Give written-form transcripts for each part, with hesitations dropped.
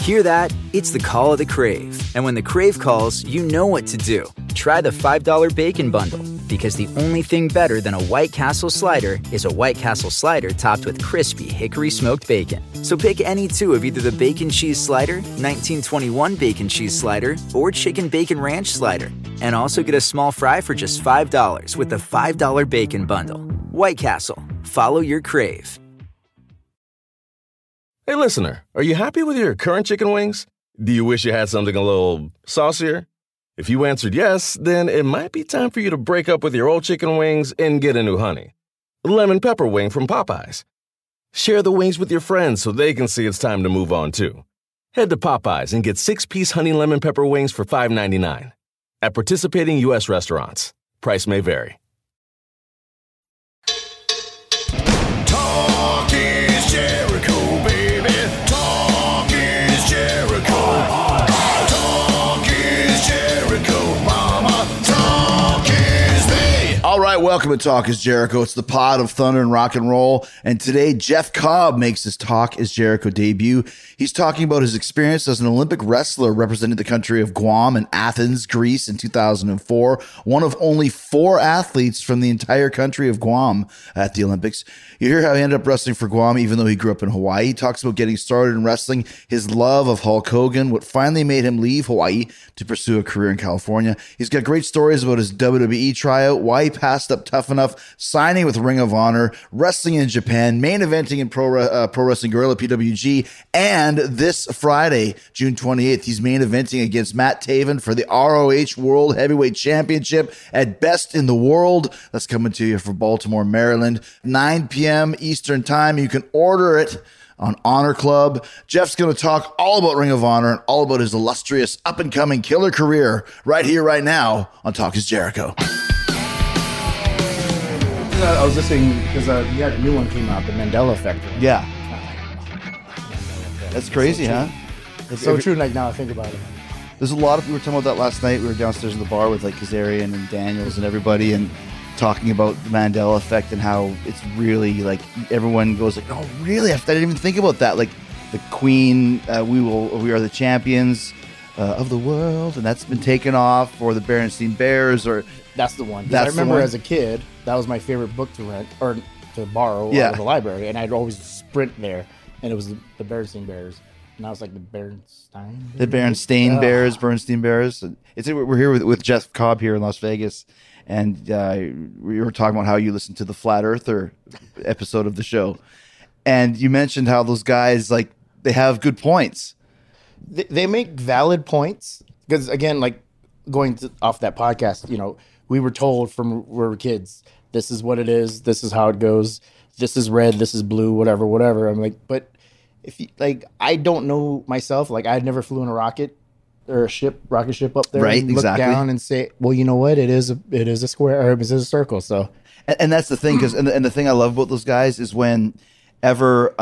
Hear that? It's the call of the Crave. And when the Crave calls, you know what to do. Try the $5 Bacon Bundle, because the only thing better than a White Castle slider is a White Castle slider topped with crispy hickory smoked bacon. So pick any two of either the Bacon Cheese Slider, 1921 Bacon Cheese Slider, or Chicken Bacon Ranch Slider. And also get a small fry for just $5 with the $5 Bacon Bundle. White Castle. Follow your Crave. Hey, listener, are you happy with your current chicken wings? Do you wish you had something a little saucier? If you answered yes, then it might be time for you to break up with your old chicken wings and get a new honey. Lemon pepper wing from Popeyes. Share the wings with your friends so they can see it's time to move on, too. Head to Popeyes and get 6-piece honey lemon pepper wings for $5.99. At participating U.S. restaurants. Price may vary. Talk is Jericho, baby. Talk is Jericho. Talk is Jericho, mama. Talk is me. All right, welcome to Talk is Jericho. It's the pod of thunder and rock and roll. And today, Jeff Cobb makes his Talk is Jericho debut. He's talking about his experience as an Olympic wrestler representing the country of Guam and Athens, Greece in 2004. One of only 4 athletes from the entire country of Guam at the Olympics. You hear how he ended up wrestling for Guam even though he grew up in Hawaii. He talks about getting started in wrestling, his love of Hulk Hogan, what finally made him leave Hawaii to pursue a career in California. He's got great stories about his WWE tryout, why he passed up Tough Enough, signing with Ring of Honor, wrestling in Japan, main eventing in Pro Wrestling Guerrilla PWG, and this Friday, June 28th, he's main eventing against Matt Taven for the ROH World Heavyweight Championship at Best in the World. That's coming to you from Baltimore, Maryland, 9 p.m. Eastern Time. You can order it on Honor Club. Jeff's going to talk all about Ring of Honor and all about his illustrious up-and-coming killer career right here, right now on Talk is Jericho. I was listening because you had a new one came out, the Mandela Effect. Yeah. That's crazy, huh? It's so true. Like now I think about it. There's a lot of people were talking about that last night. We were downstairs in the bar with like Kazarian and Daniels and everybody, and talking about the Mandela Effect and how it's really like everyone goes like, "Oh, really? I didn't even think about that." Like the Queen, we are the champions of the world, and that's been taken off, or the Berenstain Bears, or that's the one. That's I remember the one. as a kid, that was my favorite book to rent or to borrow out of the library, and I'd always sprint there, and it was the Berenstain Bears. Now it's like the Berenstain. The Berenstain Bears, Bernstein Bears. We're here with Jeff Cobb here in Las Vegas, and we were talking about how you listened to the Flat Earther episode of the show, and you mentioned how those guys like they have good points. They make valid points because again, like off that podcast, you know, we were told from we were kids, this is what it is, this is how it goes, this is red, this is blue, whatever. I'm like, but if you, like, I don't know myself, like I never flew in a rocket or rocket ship up there, right? And look down and say, well, you know what, it is a square or it is a circle. So, and that's the thing, because and the thing I love about those guys is whenever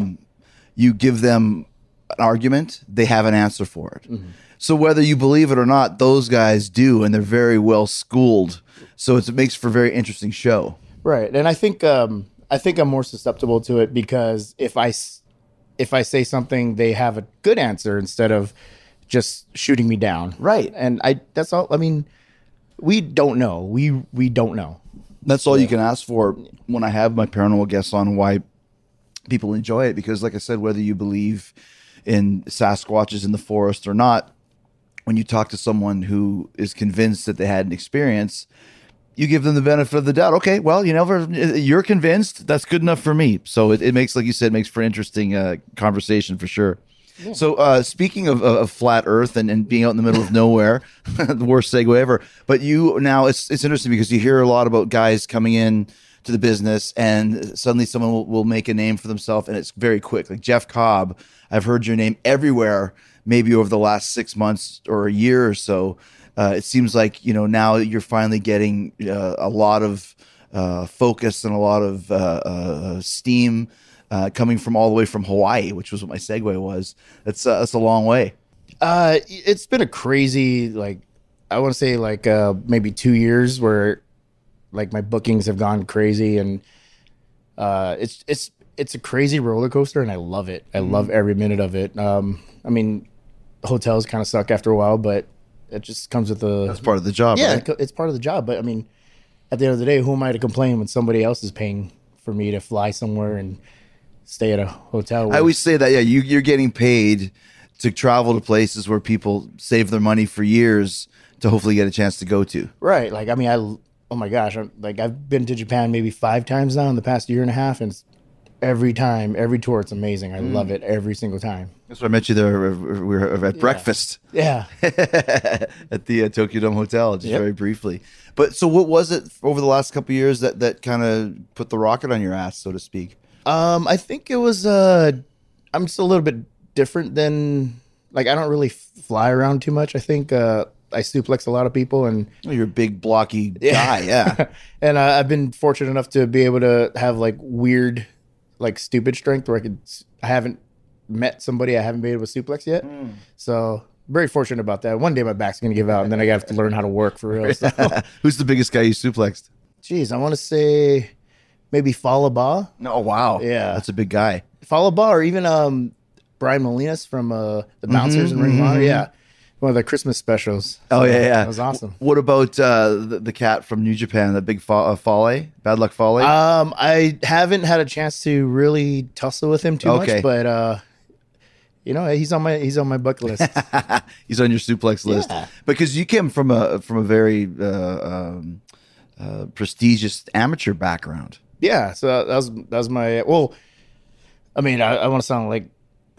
you give them an argument, they have an answer for it. Mm-hmm. So whether you believe it or not, those guys do, and they're very well schooled. So it makes for a very interesting show, right? And I think I'm more susceptible to it because if I say something, they have a good answer instead of just shooting me down, right? And that's all. I mean, we don't know. We don't know. That's all you can ask for when I have my paranormal guests on. Why people enjoy it, because, like I said, whether you believe in Sasquatches in the forest or not, when you talk to someone who is convinced that they had an experience, you give them the benefit of the doubt. Okay, well, you're convinced. That's good enough for me. So it makes, like you said, makes for an interesting conversation for sure. Yeah. So speaking of flat Earth and being out in the middle of nowhere, the worst segue ever. But it's interesting because you hear a lot about guys coming in to the business and suddenly someone will make a name for themselves, and it's very quick. Like Jeff Cobb, I've heard your name everywhere. Maybe over the last 6 months or a year or so, it seems like now you're finally getting a lot of focus and a lot of steam coming from all the way from Hawaii, which was what my segue was. That's a long way. It's been a crazy, I want to say maybe 2 years where my bookings have gone crazy, and it's a crazy roller coaster, and I love it. I love every minute of it. I mean, hotels kind of suck after a while, but it just comes with the. That's part of the job, Yeah, right? it's part of the job. But I mean, at the end of the day, who am I to complain when somebody else is paying for me to fly somewhere and stay at a hotel? I always say that, yeah, you're getting paid to travel to places where people save their money for years to hopefully get a chance to go to. Right. Like, I mean, oh my gosh, I've been to Japan maybe 5 times now in the past year and a half, and every tour, it's amazing. I love it every single time. That's why I met you there. We were at breakfast Yeah. at the Tokyo Dome Hotel, just Yep. very briefly. But so what was it over the last couple of years that kind of put the rocket on your ass, so to speak? I think it was, I'm just a little bit different than, like, I don't really fly around too much. I think, I suplex a lot of people, and Oh, you're a big, blocky guy, yeah. and I've been fortunate enough to be able to have like weird, like stupid strength where I haven't met somebody I haven't been able to suplex yet. So very fortunate about that. One day my back's gonna give out, and then I have to learn how to work for real. So. Who's the biggest guy you suplexed? Jeez, I want to say maybe Falaba. Oh, wow. Yeah. That's a big guy. Falaba, or even Brian Molinas from the Bouncers and Ring of Honor. Yeah. One of the Christmas specials. Oh, yeah, yeah. That was awesome. What about the cat from New Japan, the big Fale? Bad Luck Fale? I haven't had a chance to really tussle with him too Okay. much, but you know, he's on my bucket list. He's on your suplex list. Yeah. Because you came from a very prestigious amateur background. Yeah, so that was my I mean, I want to sound like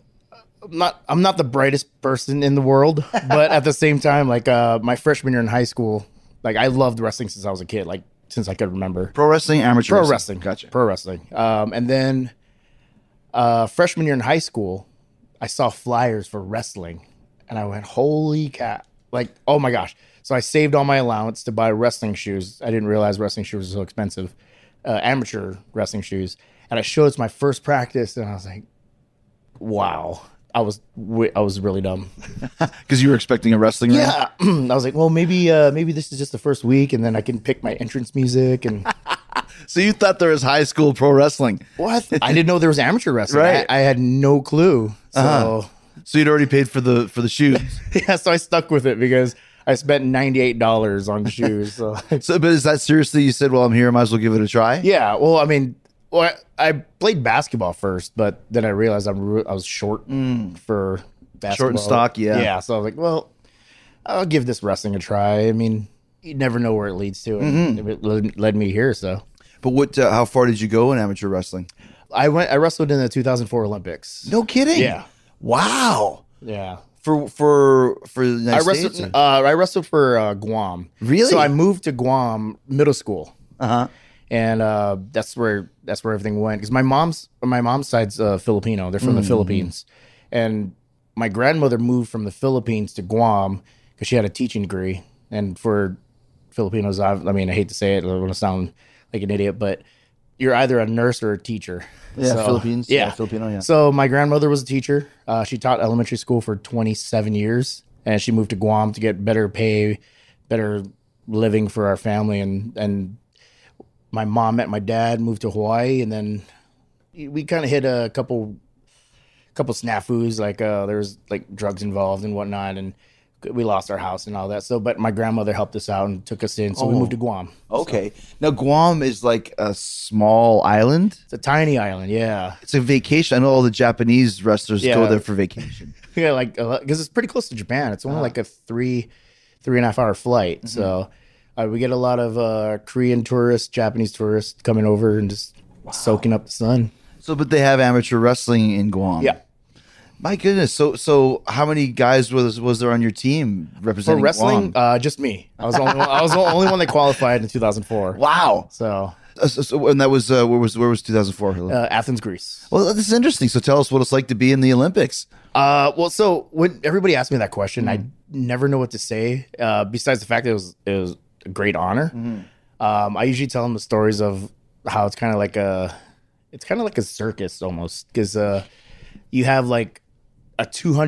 I'm not the brightest person in the world, but at the same time, like my freshman year in high school, like I loved wrestling since I was a kid, like since I could remember. Pro wrestling, amateur Pro wrestling. Gotcha. Pro wrestling. And then freshman year in high school, I saw flyers for wrestling, and I went, holy cat. Like, oh my gosh. So I saved all my allowance to buy wrestling shoes. I didn't realize wrestling shoes were so expensive. Amateur wrestling shoes. And I showed it to my first practice, and I was like, wow. I was really dumb. Because you were expecting a wrestling ring? Yeah. I was like, well, maybe this is just the first week, and then I can pick my entrance music. And So you thought there was high school pro wrestling. what? I didn't know there was amateur wrestling. Right. I had no clue. So So you'd already paid for the shoes. yeah, so I stuck with it because I spent $98 on shoes. So So, but is that seriously? You said, "Well, I'm here. I might as well give it a try." yeah, well, I mean, I played basketball first, but then I realized I was short for basketball. Short and stock, yeah. Yeah, so I was like, well, I'll give this wrestling a try. I mean, you never know where it leads to, and it led me here. So But what? How far did you go in amateur wrestling? I wrestled in the 2004 Olympics. No kidding. Yeah. Wow. Yeah. For the United I States? wrestled. I wrestled for Guam. Really? So I moved to Guam middle school, Uh-huh. and that's where everything went. Because my mom's side's Filipino. They're from the Philippines, and my grandmother moved from the Philippines to Guam because she had a teaching degree. And for Filipinos, I mean, I hate to say it, I don't want to sound like an idiot, but you're either a nurse or a teacher. Yeah, Philippines. Yeah, Filipino. Yeah. So my grandmother was a teacher. She taught elementary school for 27 years, and she moved to Guam to get better pay, better living for our family. And my mom met my dad, moved to Hawaii, and then we kind of hit a couple snafus. Like there was like drugs involved and whatnot, and we lost our house and all that. So, but my grandmother helped us out and took us in. So we moved to Guam. Okay. Now Guam is like a small island. It's a tiny island, yeah. It's a vacation. I know all the Japanese wrestlers go Yeah. there for vacation. Yeah, like because it's pretty close to Japan. It's only like a 3.5 hour flight. So we get a lot of Korean tourists, Japanese tourists coming over and just soaking up the sun. So, but they have amateur wrestling in Guam. Yeah. My goodness. So how many guys was there on your team For representing wrestling, Guam? just me. I was the only one that qualified in 2004. Wow. So And that was where was 2004? Athens, Greece. Well, this is interesting. So tell us what it's like to be in the Olympics. Well, so when everybody asked me that question, I never know what to say. Besides the fact that it was a great honor. I usually tell them the stories of how it's kind of like a circus almost, because you have like a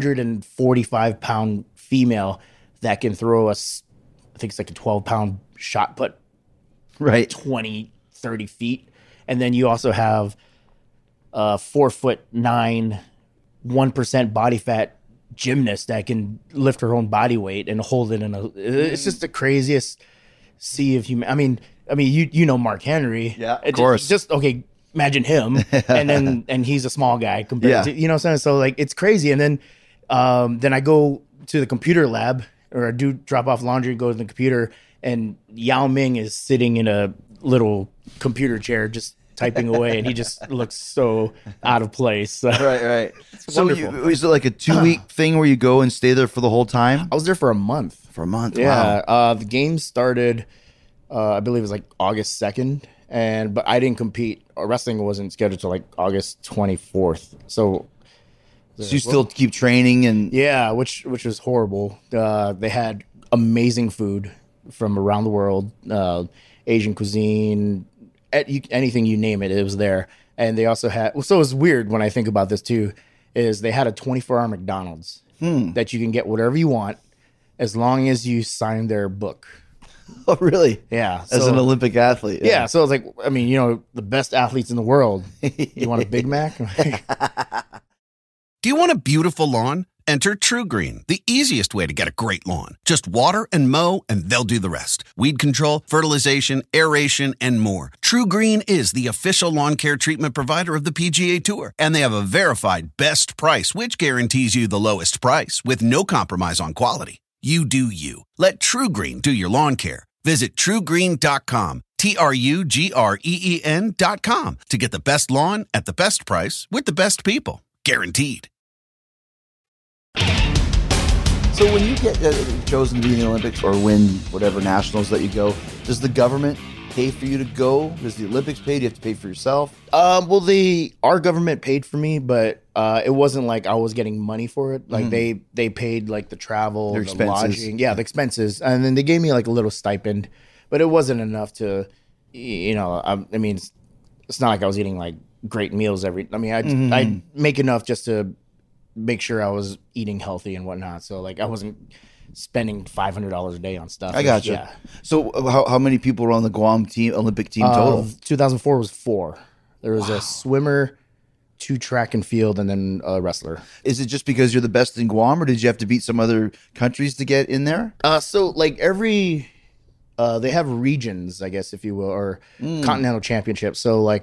245 pound female that can throw I think it's like a 12-pound shot put Right. 20, 30 feet. And then you also have 4'9", 1% body fat gymnast that can lift her own body weight and hold it in a. It's just the craziest sea of human. I mean, you know Mark Henry, Of course. Just okay. Imagine him, and he's a small guy compared to, you know what I'm saying? So like it's crazy. And then I go to the computer lab, or I do drop off laundry, go to the computer, and Yao Ming is sitting in a little computer chair just typing away, and he just looks so out of place. Right. So wonderful. is it like a 2-week thing where you go and stay there for the whole time? I was there for a month. For a month. Yeah. Wow. The game started, I believe it was like August 2nd. But I didn't compete. Wrestling wasn't scheduled till like August 24th. So you still keep training and yeah, which was horrible. They had amazing food from around the world, Asian cuisine, anything you name it, it was there. And they also had. So it was weird when I think about this too. Is they had a 24-hour McDonald's that you can get whatever you want as long as you sign their book. Oh, really? Yeah. As an Olympic athlete. Yeah, so it's like, I mean, you know, the best athletes in the world. You want a Big Mac? Do you want a beautiful lawn? Enter TruGreen, the easiest way to get a great lawn. Just water and mow, and they'll do the rest. Weed control, fertilization, aeration, and more. TruGreen is the official lawn care treatment provider of the PGA Tour, and they have a verified best price, which guarantees you the lowest price with no compromise on quality. You do you. Let TruGreen do your lawn care. Visit TruGreen.com, TruGreen.com to get the best lawn at the best price with the best people. Guaranteed. So when you get chosen to be in the Olympics or win whatever nationals that you go, does the government pay for you to go? Does the Olympics pay? Do you have to pay for yourself? Well, our government paid for me, but it wasn't like I was getting money for it. Like they paid like the travel, Their the expenses. lodging, the expenses, and then they gave me like a little stipend, but it wasn't enough to, you know. I mean, it's not like I was eating like great meals every. I mean, I'd make enough just to make sure I was eating healthy and whatnot. So like I wasn't spending $500 a day on stuff. I got you. Yeah. So how many people were on the Guam team, Olympic team total? 2004 was 4. There was a swimmer, 2 track and field, and then a wrestler. Is it just because you're the best in Guam, or did you have to beat some other countries to get in there? So like they have regions, I guess, if you will, or continental championships. So like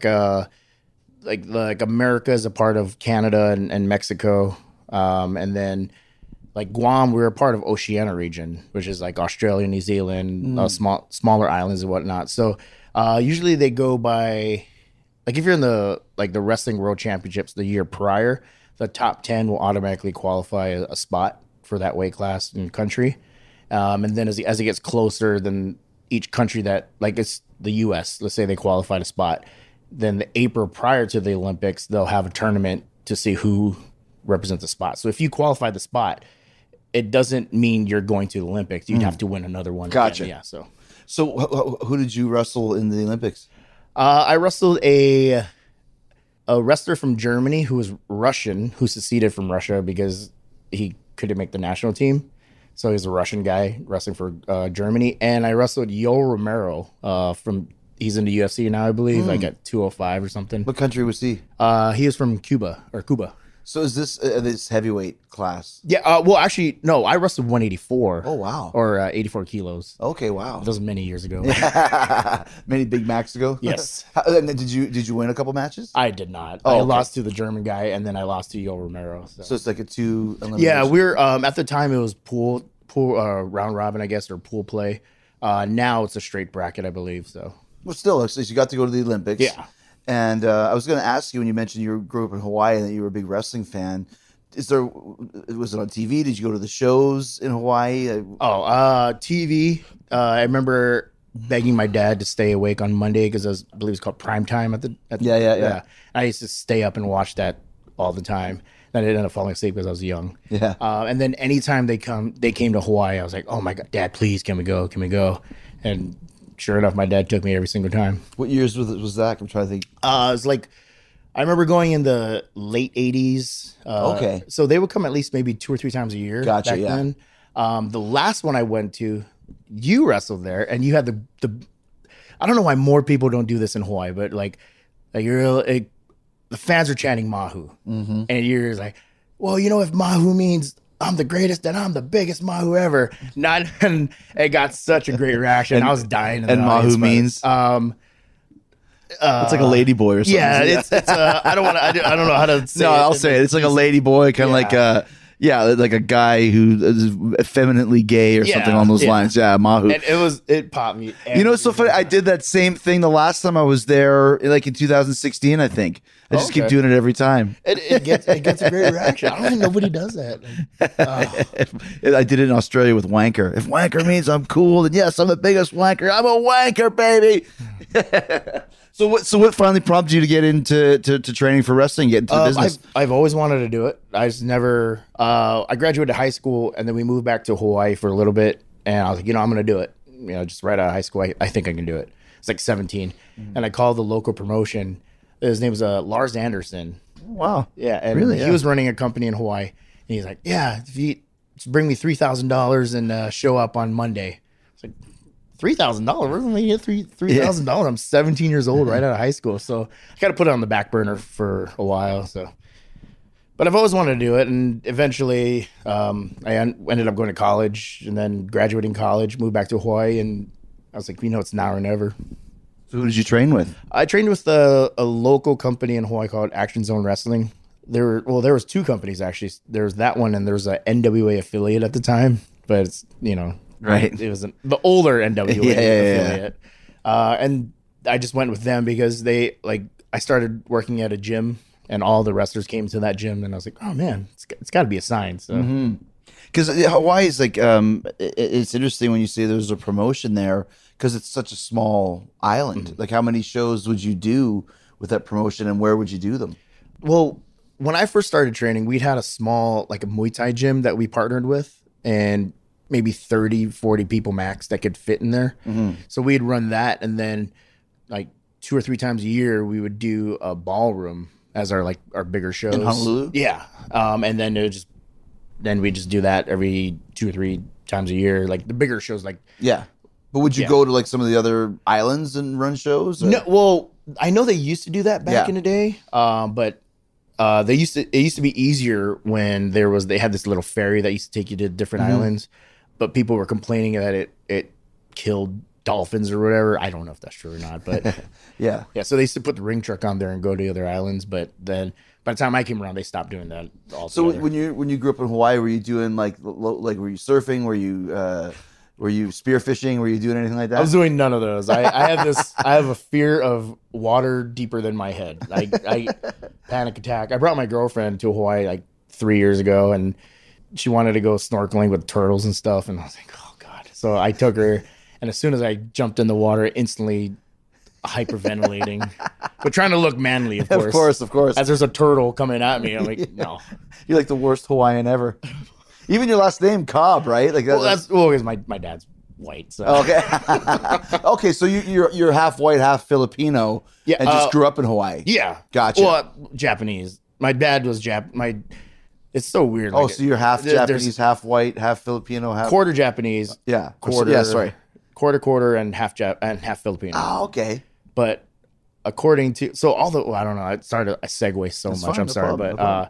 America is a part of Canada and Mexico. And then like Guam, we're a part of Oceania region, which is like Australia, New Zealand, smaller islands and whatnot. So usually they go by, like if you're in the Wrestling World Championships the year prior, the top 10 will automatically qualify a spot for that weight class and country. And then as it gets closer, then each country that, like it's the U.S., let's say they qualified a spot, then the April prior to the Olympics, they'll have a tournament to see who represents the spot. So if you qualify the spot, it doesn't mean you're going to the Olympics. You'd have to win another one. Gotcha. Again. Yeah. So who did you wrestle in the Olympics? I wrestled a wrestler from Germany who was Russian, who seceded from Russia because he couldn't make the national team. So he's a Russian guy wrestling for Germany. And I wrestled Yo Romero he's in the UFC now, I believe, like at 205 or something. What country was he? He is from Cuba. So is this heavyweight class? Yeah. Well, actually, no. I wrestled 184. Oh, wow. Or 84 kilos. Okay, wow. That was many years ago. Many Big Macs ago? Yes. And did you win a couple matches? I did not. Oh, I okay. lost to the German guy, and then I lost to Yo Romero. So it's like a 2 elimination. Yeah, we're at the time it was pool round robin, I guess, or pool play. Now it's a straight bracket, I believe. So. Well, still, so you got to go to the Olympics. Yeah. And I was going to ask you when you mentioned you grew up in Hawaii and that you were a big wrestling fan. Was it on TV? Did you go to the shows in Hawaii? TV. I remember begging my dad to stay awake on Monday because I believe it's called prime time Yeah. I used to stay up and watch that all the time. Then I ended up falling asleep because I was young. Yeah. And then anytime they came to Hawaii, I was like, oh my God, Dad, please, can we go? And sure enough, my dad took me every single time. What years was that? I'm trying to think. It was like, I remember going in the late 80s. Okay. So they would come at least maybe 2 or 3 times a year. Gotcha, back yeah. then. The last one I went to, you wrestled there, and you had the I don't know why more people don't do this in Hawaii, but like the fans are chanting Mahu. Mm-hmm. And you're like, well, you know, if Mahu means I'm the greatest and I'm the biggest Mahu ever. And it got such a great reaction. I was dying. In And the Mahu audience, but, means? It's like a lady boy or something. yeah, it's I don't want to. I don't know how to say No, it. I'll say it. It's like a lady boy, kind of like a guy who is effeminately gay or Yeah, something along those yeah. lines. Yeah, Mahu. And it popped me. You know, it's so funny. I did that same thing the last time I was there, like in 2016, I think. I just keep Okay. doing it every time. It gets a great reaction. I don't think nobody does that. I did it in Australia with wanker. If wanker means I'm cool, then yes, I'm the biggest wanker. I'm a wanker, baby. So what finally prompted you to get into to training for wrestling, get into the business? I've always wanted to do it. I just never. I graduated high school and then we moved back to Hawaii for a little bit, and I was like, I'm going to do it. Just right out of high school, I think I can do it. It's like 17, and I called the local promotion. His name was Lars Anderson. Wow. Yeah, and Really? he Yeah. was running a company in Hawaii, and he's like, "Yeah, if you just bring me $3,000 and show up on Monday." It's like $3,000. Where am I get $3,000? I'm 17 years old, right out of high school, so I got to put it on the back burner for a while. So, but I've always wanted to do it, and eventually, ended up going to college, and then graduating college, moved back to Hawaii, and I was like, it's now or never. So who did you train with? I trained with a local company in Hawaii called Action Zone Wrestling. There was two companies actually. There's that one, and there's a NWA affiliate at the time, but it's Right. It was the older NWA Yeah. affiliate, and I just went with them because I started working at a gym, and all the wrestlers came to that gym, and I was like, oh man, it's got to be a sign. So. Because Hawaii is like, it's interesting when you say there's a promotion there because it's such a small island. Like, how many shows would you do with that promotion, and where would you do them? Well, when I first started training, we'd had a small, like a Muay Thai gym that we partnered with, and maybe 30, 40 people max that could fit in there. So we'd run that, and then like 2 or 3 times a year, we would do a ballroom as our bigger shows. In Honolulu? Yeah. And then then we just do that every 2 or 3 times a year, like the bigger shows, like Yeah. But would you Yeah. go to like some of the other islands and run shows? or- No, well, I know they used to do that back Yeah. in the day, but it used to be easier when they had this little ferry that used to take you to different islands, but people were complaining that it killed dolphins or whatever. I don't know if that's true or not, but Yeah. yeah. So they used to put the ring truck on there and go to other islands, but then by the time I came around, they stopped doing that So altogether. when you grew up in Hawaii, were you doing like were you surfing? Were you spearfishing? Were you doing anything like that? I was doing none of those. I have a fear of water deeper than my head. I panic attack. I brought my girlfriend to Hawaii like 3 years ago, and she wanted to go snorkeling with turtles and stuff, and I was like, oh god. So I took her, and as soon as I jumped in the water, instantly hyperventilating, but trying to look manly, of course. Of course. As there's a turtle coming at me, I'm like, no. You're like the worst Hawaiian ever. Even your last name, Cobb, right? Like that. Well, because my dad's white. So. Okay. Okay, so you're half white, half Filipino, Yeah, and just grew up in Hawaii. Yeah. Gotcha. Well, Japanese. My dad was it's so weird. Oh, like, so you're half there's Japanese, half white, half Filipino, half quarter Japanese. Yeah. Quarter. Yeah, sorry. Quarter, and half Filipino. Oh, okay. But according to I don't know. I segue so That's much. fine, I'm no sorry, problem, but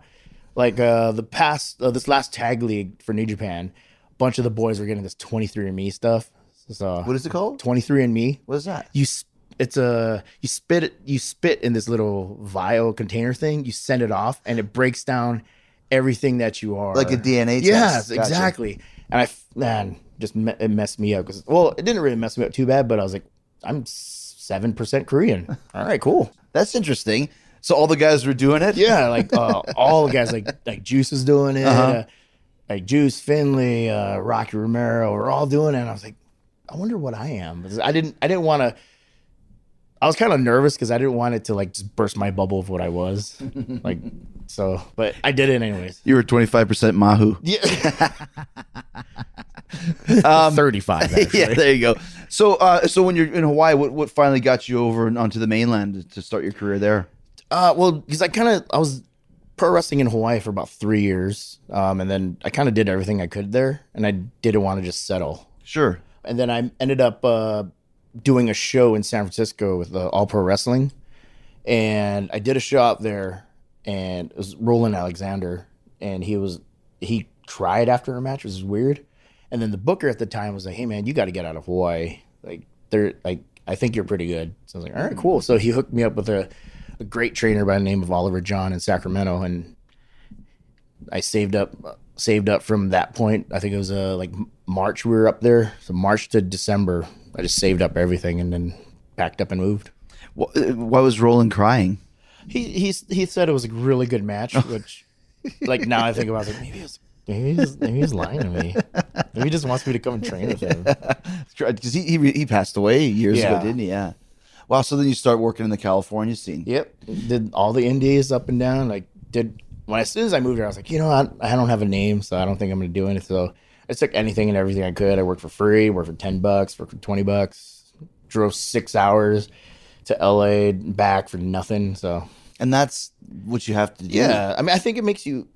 this last tag league for New Japan, a bunch of the boys were getting this 23andMe stuff. So What is it called? 23andMe. What is that? You spit in this little vial container thing. You send it off, and it breaks down everything that you are. Like a DNA test. Yes, Gotcha. exactly. And it messed me up because it didn't really mess me up too bad, but I was like, I'm 7% Korean. All right, cool. That's interesting. So all the guys were doing it? Yeah, like all the guys, like Juice is doing it, like Juice, Finley, Rocky Romero, we're all doing it. And I was like, I wonder what I am. Because I didn't want to. I was kind of nervous because I didn't want it to like just burst my bubble of what I was, like. So, but I did it anyways. You were 25% Mahu. Yeah, 35. Actually. Yeah, there you go. So when you're in Hawaii, what finally got you over and onto the mainland to start your career there? Well, because I was pro wrestling in Hawaii for about 3 years, and then I kind of did everything I could there, and I didn't want to just settle. Sure. And then I ended up doing a show in San Francisco with All Pro Wrestling, and I did a show out there, and it was Roland Alexander, and he cried after a match, which is weird. And then the booker at the time was like, "Hey man, you got to get out of Hawaii. I think you're pretty good." So I was like, "All right, cool." So he hooked me up with a great trainer by the name of Oliver John in Sacramento, and I saved up from that point. I think it was like March we were up there. So March to December, I just saved up everything and then packed up and moved. Why was Roland crying? He said it was a really good match, which like now I think about it, like, maybe he's lying to me. Maybe he just wants me to come and train with him. Because he passed away years ago, didn't he? Yeah. Wow. So then you start working in the California scene. Yep. Did all the indies up and down. As soon as I moved here, I was like, I don't have a name, so I don't think I'm going to do anything. So I took anything and everything I could. I worked for free, worked for $10, worked for $20, drove 6 hours to LA back for nothing. So, and that's what you have to do. Yeah. I mean, I think it makes you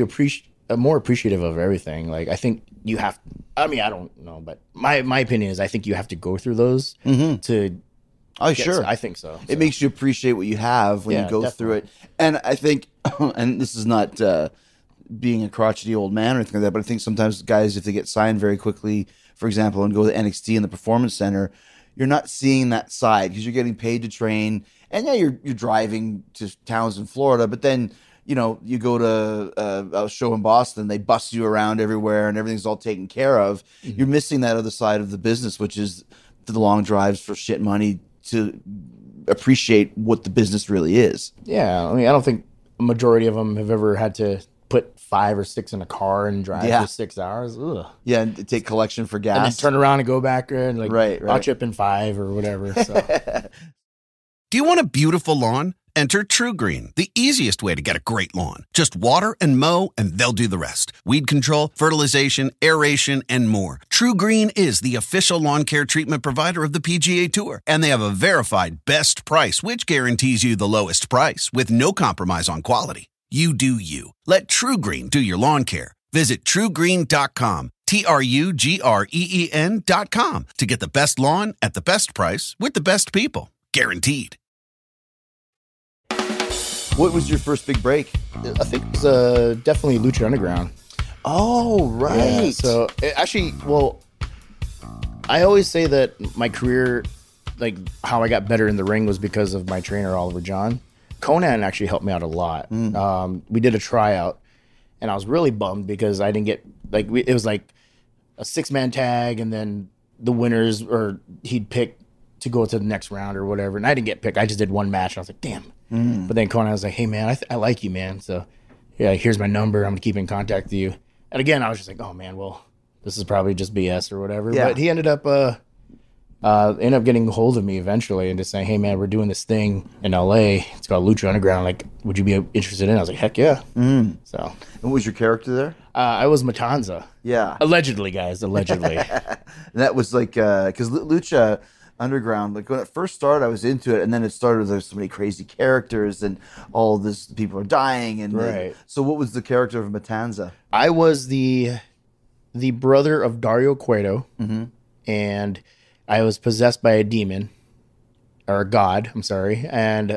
more appreciative of everything. Like, I think you have, I don't know, but my opinion is I think you have to go through those to. Oh, sure. I think so. It makes you appreciate what you have when you go through it. And I think, and this is not being a crotchety old man or anything like that, but I think sometimes guys, if they get signed very quickly, for example, and go to NXT in the Performance Center, you're not seeing that side because you're getting paid to train. And yeah, you're driving to towns in Florida, but then, you go to a show in Boston, they bus you around everywhere and everything's all taken care of. Mm-hmm. You're missing that other side of the business, which is the long drives for shit money to appreciate what the business really is. Yeah. I mean, I don't think a majority of them have ever had to put 5 or 6 in a car and drive for 6 hours. Ugh. Yeah, and take collection for gas. And then turn around and go back and right. I'll chip in 5 or whatever. So. Do you want a beautiful lawn? Enter TruGreen, the easiest way to get a great lawn. Just water and mow, and they'll do the rest. Weed control, fertilization, aeration, and more. TruGreen is the official lawn care treatment provider of the PGA Tour, and they have a verified best price, which guarantees you the lowest price with no compromise on quality. You do you. Let TruGreen do your lawn care. Visit TruGreen.com, TruGreen.com, to get the best lawn at the best price with the best people. Guaranteed. What was your first big break? I think it was definitely Lucha Underground. Oh, right. Yeah, so I always say that my career, like how I got better in the ring was because of my trainer, Oliver John. Conan actually helped me out a lot. We did a tryout, and I was really bummed because I didn't get, it was like a 6-man tag, and then the winners, or he'd pick to go to the next round or whatever, and I didn't get picked. I just did one match, and I was like, damn. But then Conan was like, hey, man, I like you, man. So, yeah, here's my number. I'm going to keep in contact with you. And again, I was just like, oh, man, well, this is probably just BS or whatever. Yeah. But he ended up getting a hold of me eventually and just saying, hey, man, we're doing this thing in L.A. It's called Lucha Underground. Like, would you be interested in it? I was like, heck yeah. So, and what was your character there? I was Matanza. Yeah. Allegedly, guys. Allegedly. That was like, because Lucha Underground, like when it first started, I was into it, and then it started. There's so many crazy characters, and all this people are dying. And right. So, what was the character of Matanza? I was the brother of Dario Cueto, and I was possessed by a demon, or a god. I'm sorry, and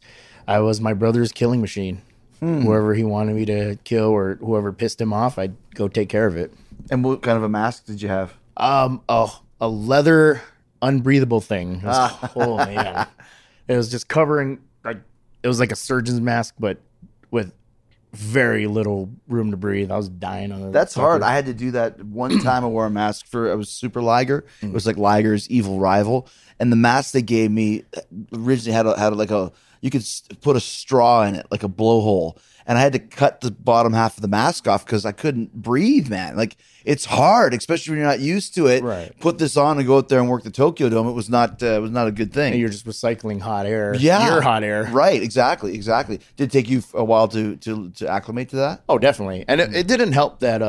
I was my brother's killing machine. Whoever he wanted me to kill, or whoever pissed him off, I'd go take care of it. And what kind of a mask did you have? A leather unbreathable thing. Oh man, it was just covering, like, it was like a surgeon's mask, but with very little room to breathe. I was dying on it. That's hard. I had to do that one time. I wore a mask I was Super Liger. It was like Liger's evil rival, and the mask they gave me originally had like you could put a straw in it, like a blowhole, and I had to cut the bottom half of the mask off because I couldn't breathe, man. Like, it's hard, especially when you're not used to it. Right. Put this on and go out there and work the Tokyo Dome. It was not a good thing. And you're just recycling hot air. Yeah, your hot air. Right. Exactly. Did it take you a while to acclimate to that? Oh, definitely. And it didn't help that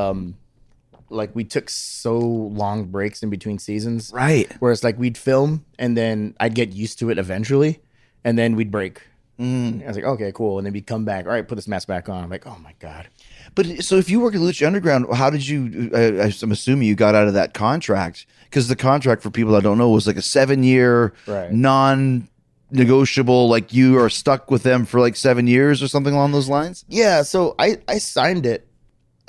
like we took so long breaks in between seasons. Right. Where it's like we'd film and then I'd get used to it eventually, and then we'd break. I was like, okay, cool. And then we'd come back. All right, put this mask back on. I'm like, oh my God. But so if you work at Lucha Underground, how did you, I'm assuming you got out of that contract? Because the contract, for people that don't know, was like a 7-year non-negotiable, like you are stuck with them for like 7 years or something along those lines? Yeah, so I signed it.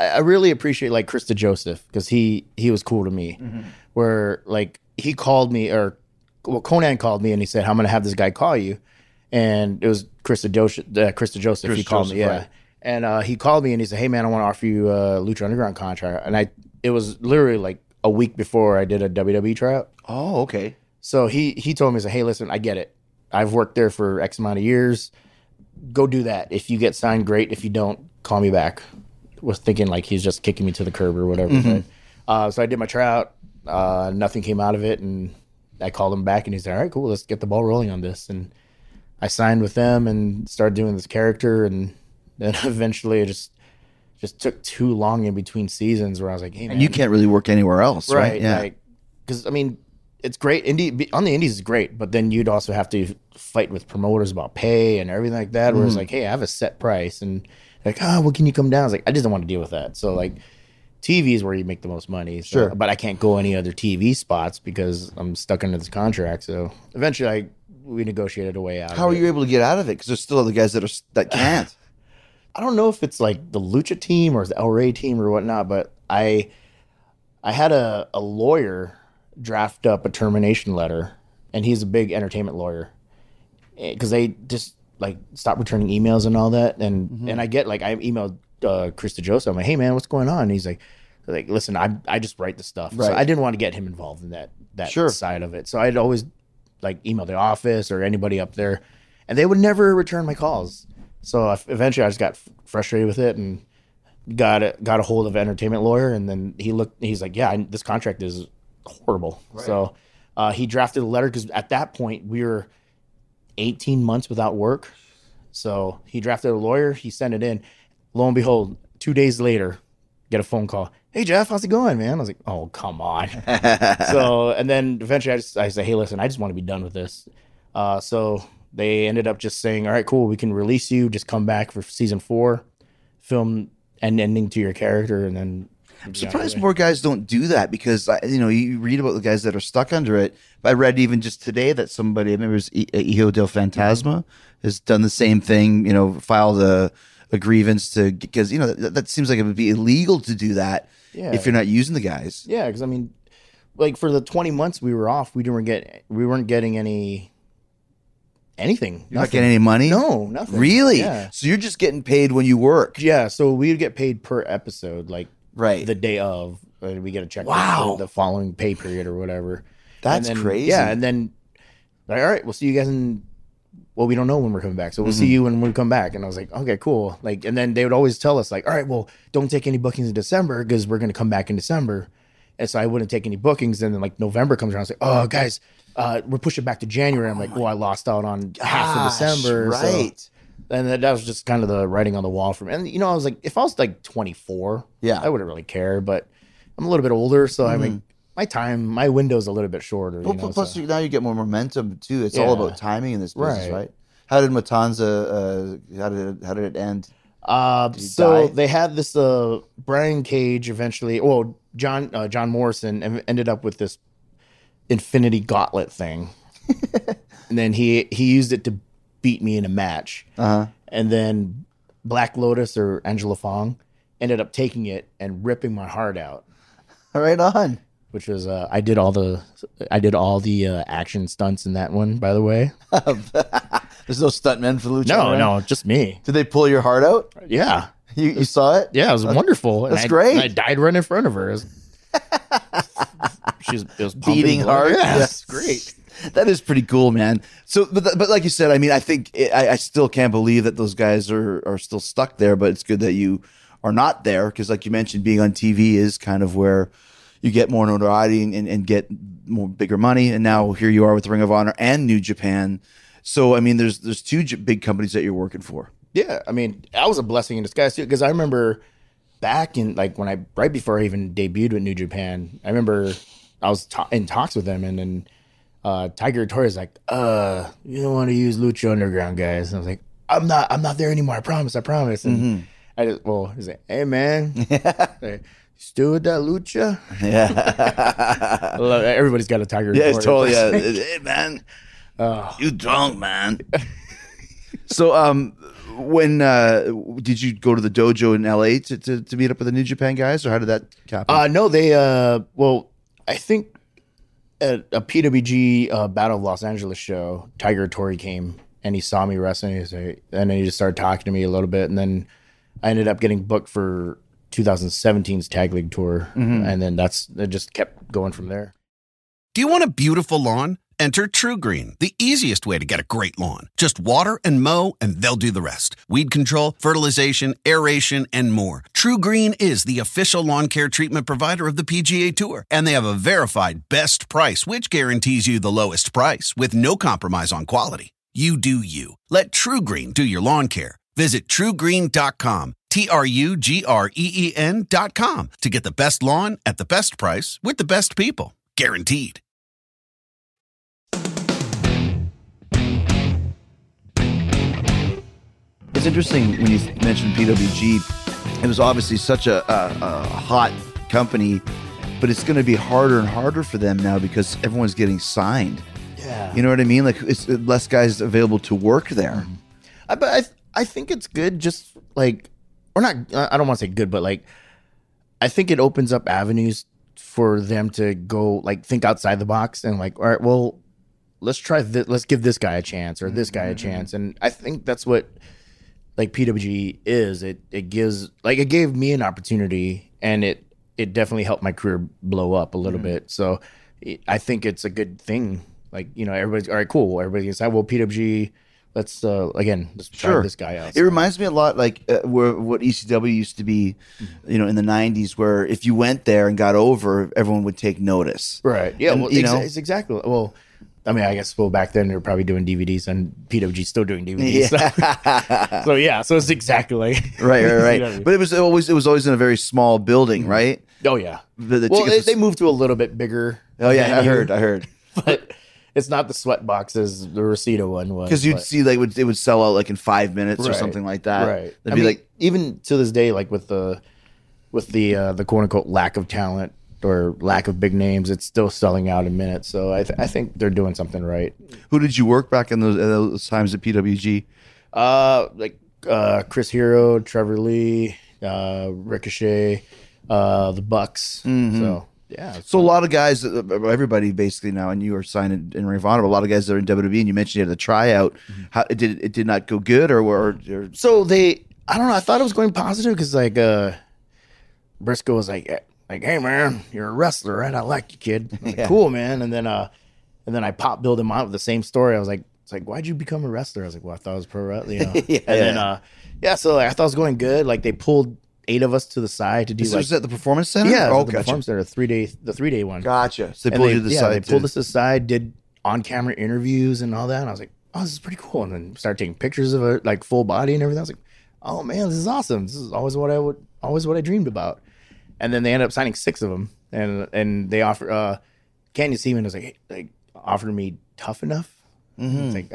I really appreciate like Krista Joseph because he was cool to me. Where like he called me Conan called me and he said, I'm going to have this guy call you. And it was Krista Joseph. He called me, yeah. Right. And he called me and he said, hey, man, I want to offer you a Lucha Underground contract. And it was literally like a week before I did a WWE tryout. Oh, okay. So he told me, he said, hey, listen, I get it. I've worked there for X amount of years. Go do that. If you get signed, great. If you don't, call me back. Was thinking like he's just kicking me to the curb or whatever. But, so I did my tryout. Nothing came out of it. And I called him back and he said, all right, cool. Let's get the ball rolling on this. And I signed with them and started doing this character. And then eventually it just took too long in between seasons where I was like, hey, man. And you can't really work anywhere else, right? Yeah. Like, because, I mean, it's great. On the indies is great, but then you'd also have to fight with promoters about pay and everything like that. Where it's like, hey, I have a set price, and like, well, can you come down? I was like, I just don't want to deal with that. So like, TV is where you make the most money. So, sure, but I can't go any other TV spots because I'm stuck under this contract. So eventually, we negotiated a way out. How are you able to get out of it? Because there's still other guys that can't. I don't know if it's like the Lucha team or the El Rey team or whatnot, but I had a lawyer draft up a termination letter, and he's a big entertainment lawyer because they just like stopped returning emails and all that. And and I get like I emailed Krista Joseph. I'm like, hey man, what's going on? And he's like listen, I just write the stuff. Right. So I didn't want to get him involved in that side of it. So I'd always like email the office or anybody up there, and they would never return my calls. So eventually I just got frustrated with it and got a hold of an entertainment lawyer. And then he's like, yeah, this contract is horrible. Right. So he drafted a letter because at that point we were 18 months without work. So he drafted a lawyer. He sent it in. Lo and behold, 2 days later, get a phone call. Hey, Jeff, how's it going, man? I was like, oh, come on. And then eventually I said, hey, listen, I just want to be done with this. So they ended up just saying, all right, cool, we can release you. Just come back for season 4, film an ending to your character, and then. I'm surprised more guys don't do that because, you read about the guys that are stuck under it. I read even just today that somebody, I remember it was Hijo del Fantasma, has done the same thing, filed a grievance because, that seems like it would be illegal to do that if you're not using the guys. Yeah, because, I mean, like for the 20 months we were off, we weren't getting anything. You're not getting any money? No, nothing. Really? Yeah. So you're just getting paid when you work? Yeah, so we would get paid per episode, like right the day of. We get a check for the following pay period or whatever. That's crazy. Yeah, and then, like, all right, we'll see you guys we don't know when we're coming back, so we'll see you when we come back. And I was like, okay, cool. Like, and then they would always tell us, like, all right, well, don't take any bookings in December because we're going to come back in December. And so I wouldn't take any bookings. And then, like, November comes around, I was like, oh, guys, we're pushing back to January. I'm like, I lost out on half of December. Right. So, and that was just kind of the writing on the wall for me. And, I was like, if I was like 24, I wouldn't really care. But I'm a little bit older, so I mean, my window's a little bit shorter. Plus, now you get more momentum too. It's all about timing in this business, right? How did Matanza? How did it end? So they had this Brian Cage eventually. Well, John Morrison ended up with this Infinity Gauntlet thing, and then he used it to beat me in a match. And then Black Lotus or Angela Fong ended up taking it and ripping my heart out. Right on. Which was I did all the action stunts in that one, by the way. There's no stuntmen for Lucha. No, just me. Did they pull your heart out? Yeah. You saw it? Yeah, it was wonderful. That's great. I died right in front of her. It was beating hard. Yeah, that's great. That is pretty cool, man. So, but like you said, I mean, I think I still can't believe that those guys are still stuck there. But it's good that you are not there because, like you mentioned, being on TV is kind of where you get more notoriety and get more bigger money. And now here you are with Ring of Honor and New Japan. So, I mean, there's two big companies that you're working for. Yeah, I mean, that was a blessing in disguise too, because I remember back in like right before I even debuted with New Japan, I remember I was in talks with them, and then Tiger Torres like, you don't want to use Lucha Underground, guys. And I was like, I'm not there anymore. I promise. And he's like, hey man, still with that Lucha? Yeah. Everybody's got a Tiger Torres. Yeah, totally. Hey man, you drunk, man. So, when did you go to the dojo in LA to meet up with the New Japan guys, or how did that happen? No, they well, I think at a PWG Battle of Los Angeles show, Tiger Tori came and he saw me wrestling. And then he just started talking to me a little bit, and then I ended up getting booked for 2017's Tag League Tour, and then it just kept going from there. Do you want a beautiful lawn? Enter True Green, the easiest way to get a great lawn. Just water and mow, and they'll do the rest. Weed control, fertilization, aeration, and more. True Green is the official lawn care treatment provider of the PGA Tour, and they have a verified best price, which guarantees you the lowest price with no compromise on quality. You do you. Let True Green do your lawn care. Visit truegreen.com, TRUGREEN.com, to get the best lawn at the best price with the best people. Guaranteed. It's interesting when you mentioned PWG. It was obviously such a hot company, but it's going to be harder and harder for them now because everyone's getting signed. Yeah, You know what I mean? Like, it's less guys available to work there. but I think it's good, just like, or not. I don't want to say good, but like, I think it opens up avenues for them to go like think outside the box and like, all right, well, let's try this. Let's give this guy a chance or this guy a chance. And I think that's what like PWG is. It gave me an opportunity, and it definitely helped my career blow up a little bit. So I think it's a good thing. Like, you know, everybody's all right, cool. Everybody can say, well, PWG, let's try this guy out. It reminds me a lot like what ECW used to be, you know, in the 90s, where if you went there and got over, everyone would take notice. Right. Yeah. And, Well, it's exactly. Well, I mean, I guess back then they were probably doing DVDs, and PWG's still doing DVDs. Yeah. So it's exactly like right. But it was always in a very small building, right? Oh yeah. The Well, tickets- they moved to a little bit bigger. Oh yeah, I venue, heard. but it's not the sweat boxes the Reseda one was. Because you'd but- see like it would sell out like in 5 minutes or Right. something like that. Right. They'd I be mean, like, even to this day, like with the quote unquote lack of talent or lack of big names, it's still selling out in minutes. So I think they're doing something right. who did you work back in those times at PWG? Chris Hero, Trevor Lee, Ricochet, the Bucks. So yeah. So a lot of guys, everybody basically now, and you are signed in Ring of Honor. But a lot of guys that are in WWE, and you mentioned you had the tryout. How it did not go good, or So I don't know. I thought it was going positive because like Briscoe was like, hey man, you're a wrestler, right? I like you, kid. I'm like, cool, man. And then I billed him out with the same story. I was like, it's like, why'd you become a wrestler? I was like, well, I thought it was pro wrestling. You know? So like, I thought it was going good. Like they pulled 8 of us to the side to do this like was at the Performance Center. yeah, oh, the gotcha. Performance Center, the 3-day one. Gotcha. So they And pulled you to the side. They pulled us to the side, did on-camera interviews and all that. And I was like, oh, this is pretty cool. And then started taking pictures of it, like full body and everything. I was like, oh man, this is awesome. This is always what I dreamed about. And then they ended up signing 6 of them, and they offered Canyon Seaman was like offered me Tough Enough. It's like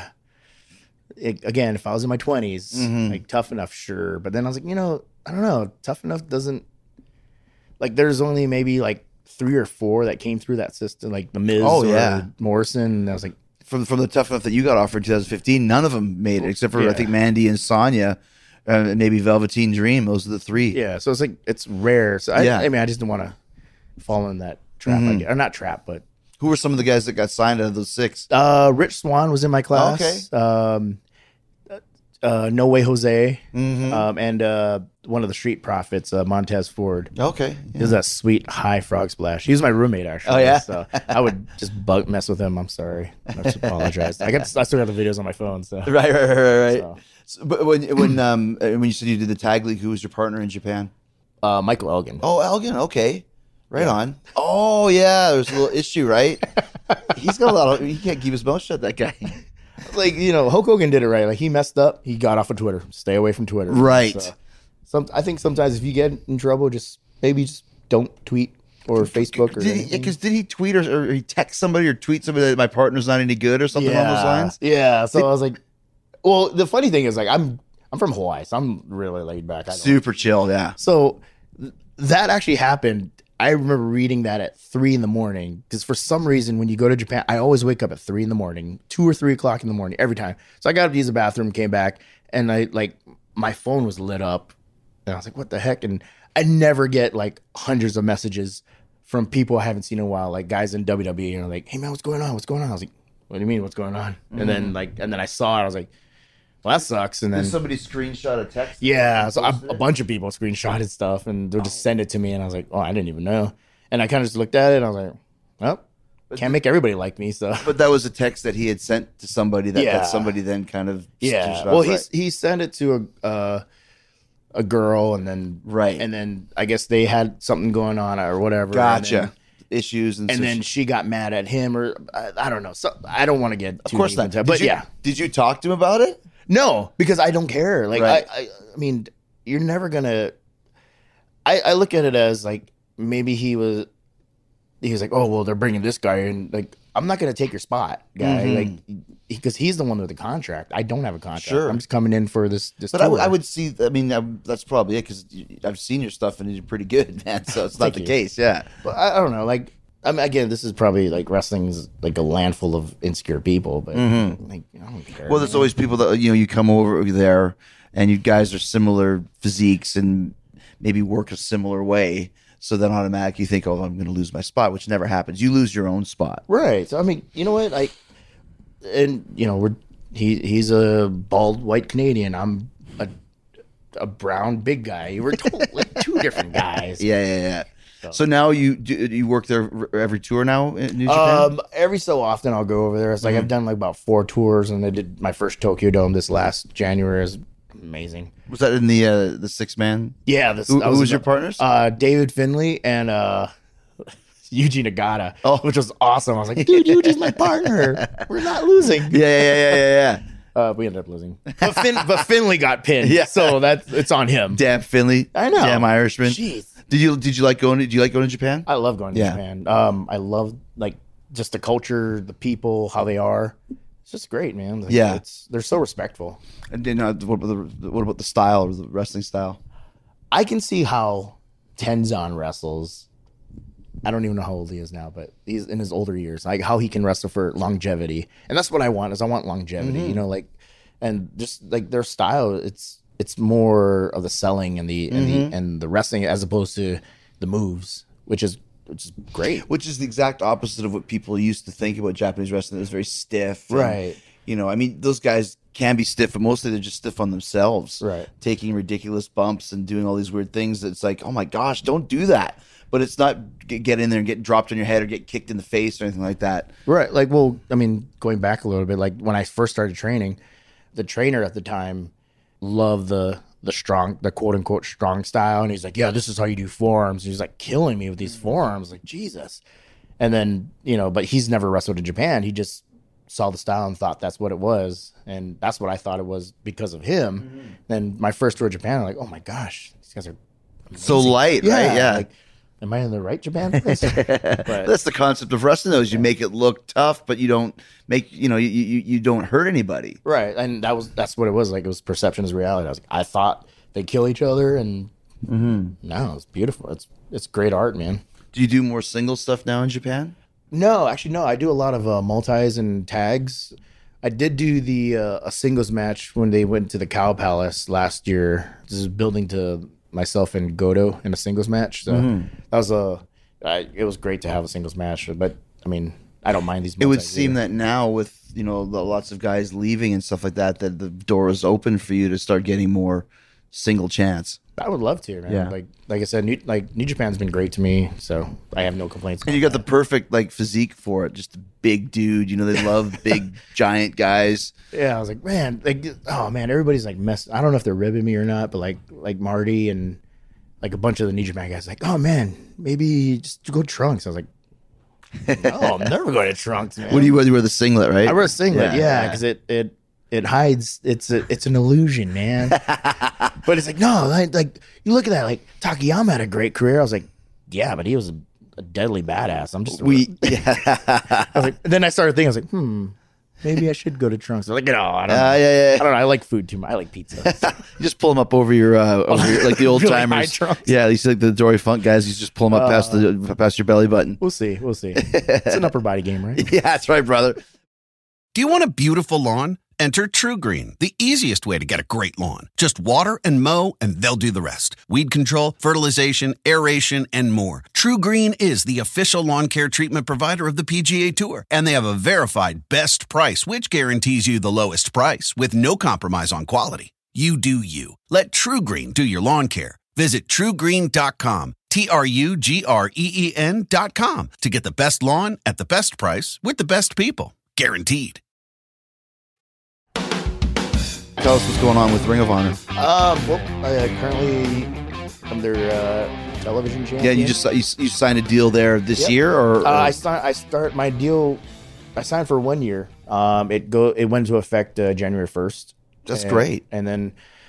again, if I was in my 20s, like Tough Enough, sure. But then I was like, I don't know, Tough Enough doesn't like. There's only maybe like 3 or 4 that came through that system, like the Miz or Morrison. And I was like, from the Tough Enough that you got offered in 2015, none of them made it except for I think Mandy and Sonya, and maybe Velveteen Dream. Those are the 3. yeah. So it's like it's rare. So I mean, I just didn't want to fall in that trap, or not trap, but. Who were some of the guys that got signed out of those 6? Rich Swann was in my class. Okay. No Way Jose, and one of the Street Profits, Montez Ford. Okay. He has that sweet high frog splash. He was my roommate actually. Oh, yeah? So I would just mess with him. I'm sorry. I just apologize. I still got the videos on my phone. So Right. So, But when you said you did the tag league, who was your partner in Japan? Michael Elgin. Oh, Elgin. Okay. Right on. Oh, yeah. There's a little issue, right? He's got he can't keep his mouth shut, that guy. Like, Hulk Hogan did it right. Like he messed up. He got off of Twitter. Stay away from Twitter. Right. So, I think sometimes if you get in trouble, just don't tweet or Facebook or anything. Because did he tweet or he text somebody or tweet somebody that my partner's not any good or something along those lines? Yeah. So I was like, well, the funny thing is like I'm from Hawaii, so I'm really laid back. Super chill, yeah. So that actually happened I remember reading that at 3 a.m. because for some reason when you go to Japan, I always wake up at 3 a.m, 2 or 3 o'clock in the morning every time. So I got up to use the bathroom, came back, and I like my phone was lit up, and I was like, "What the heck?" And I never get like hundreds of messages from people I haven't seen in a while, like guys in WWE, and like, "Hey man, what's going on? What's going on?" I was like, "What do you mean? What's going on?" And then I saw it. I was like, "Well, that sucks." And then Did somebody screenshot a text? yeah, so a bunch of people screenshotted stuff and they'll just send it to me, and I was like, "Oh, I didn't even know." And I kind of just looked at it, and I was like, "Well, can't make everybody like me." So But that was a text that he had sent to somebody that, Yeah. that somebody then kind of yeah, screenshot. well, Right. he sent it to a girl, and then Right. and then I guess they had something going on or whatever. Gotcha. Issues and And then she got mad at him, or I don't know. So I don't want to get too of course deep not. into it, Did but you, yeah, Did you talk to him about it? no, because I don't care. Like Right. I mean, you're never gonna. I look at it as like maybe he was like, oh well, they're bringing this guy in. Like I'm not gonna take your spot, guy. Like because he's the one with the contract. I don't have a contract. Sure. I'm just coming in for this. But tour. I would see. I mean, that's probably it because I've seen your stuff and you're pretty good, man. So it's not Thank the you. case. Yeah. But I don't know. Like I mean, again, this is probably like wrestling's like a landful of insecure people, but like I don't care. Well, there's always people that you come over there and you guys are similar physiques and maybe work a similar way. So then automatically you think, oh, I'm going to lose my spot, which never happens. You lose your own spot. right. So I mean, you know what? He's a bald white Canadian. I'm a brown big guy. We're like two different guys. Yeah. So now you work there every tour now in New Japan? Every so often I'll go over there. It's like I've done like about 4 tours, and I did my first Tokyo Dome this last January. Is amazing. Was that in the 6-man? Yeah, Who was your partners? David Finley and Yuji Nagata, which was awesome. I was like, dude, Yuji's my partner. We're not losing. Yeah. We ended up losing, but Finley got pinned. Yeah. So it's on him. Damn Finley. I know. Damn Irishman. Jeez. Did you like going? Do you like going to Japan? I love going to Yeah. Japan. I love like just the culture, the people, how they are. It's just great, man. Like, Yeah. they're so respectful. And then what about the style or the wrestling style? I can see how Tenzan wrestles. I don't even know how old he is now, but he's in his older years. Like how he can wrestle for longevity, and that's what I want. I want longevity, you know, like, and just like their style. It's more of the selling and the wrestling as opposed to the moves, which is great. Which is the exact opposite of what people used to think about Japanese wrestling. It was very stiff. and, Right. I mean, those guys can be stiff, but mostly they're just stiff on themselves. Right. Taking ridiculous bumps and doing all these weird things. It's like, oh my gosh, don't do that. But it's not get in there and get dropped on your head or get kicked in the face or anything like that. Right. Like, well, I mean, going back a little bit, like when I first started training, the trainer at the time loved the quote unquote strong style. And he's like, yeah, this is how you do forearms. And he's like killing me with these forearms. Like, Jesus. And then, but he's never wrestled in Japan. He just saw the style and thought that's what it was. And that's what I thought it was because of him. Then my first tour of Japan, I'm like, oh my gosh, these guys are So light, right? Yeah. Like, am I in the right Japan place? But That's the concept of wrestling, though, is you make it look tough, but you don't make, you don't hurt anybody. right, and that's what it was. Like it was perception is reality. I was like, I thought they kill each other, and no, it's beautiful. It's great art, man. Do you do more single stuff now in Japan? No, actually, no. I do a lot of multis and tags. I did do a singles match when they went to the Cow Palace last year. This is building to myself and Goto in a singles match. So that was it was great to have a singles match. But I mean, I don't mind these. It would multis seem either. that now with lots of guys leaving and stuff like that, that the door is open for you to start getting more single chance. I would love to, man. Yeah. Like I said, New Japan's been great to me, so I have no complaints. And you got the perfect physique for it, just a big dude. They love big giant guys. Yeah, I was like, man, oh man, everybody's like messed. I don't know if they're ribbing me or not, but like Marty and like a bunch of the New Japan guys, like, oh man, maybe just go Trunks. I was like, no, I'm never going to Trunks, man. What do you wear the singlet, right? I wear a singlet, yeah, because it hides. It's an illusion, man. But it's like, no, like you look at that, like Takayama had a great career. I was like, yeah, but he was a deadly badass. I'm just Yeah. I was like, then I started thinking, I was like, maybe I should go to Trunks. They're like, no, I don't know. Yeah. I don't know. I like food too much. I like pizza. You just pull them up over your like the old Really high timers. Trunks. Yeah, you see like the Dory Funk guys. You just pull them up past your belly button. We'll see. It's an upper body game, right? Yeah, that's right, brother. Do you want a beautiful lawn? Enter True Green, the easiest way to get a great lawn. Just water and mow, and they'll do the rest. Weed control, fertilization, aeration, and more. True Green is the official lawn care treatment provider of the PGA Tour, and they have a verified best price, which guarantees you the lowest price with no compromise on quality. You do you. Let True Green do your lawn care. Visit truegreen.com, TRUGREEN.com, to get the best lawn at the best price with the best people. Guaranteed. Tell us what's going on with Ring of Honor. Currently under television channel. Yeah, you signed a deal there this year, or I start my deal. I signed for 1 year. It went into effect January 1st. That's great. And then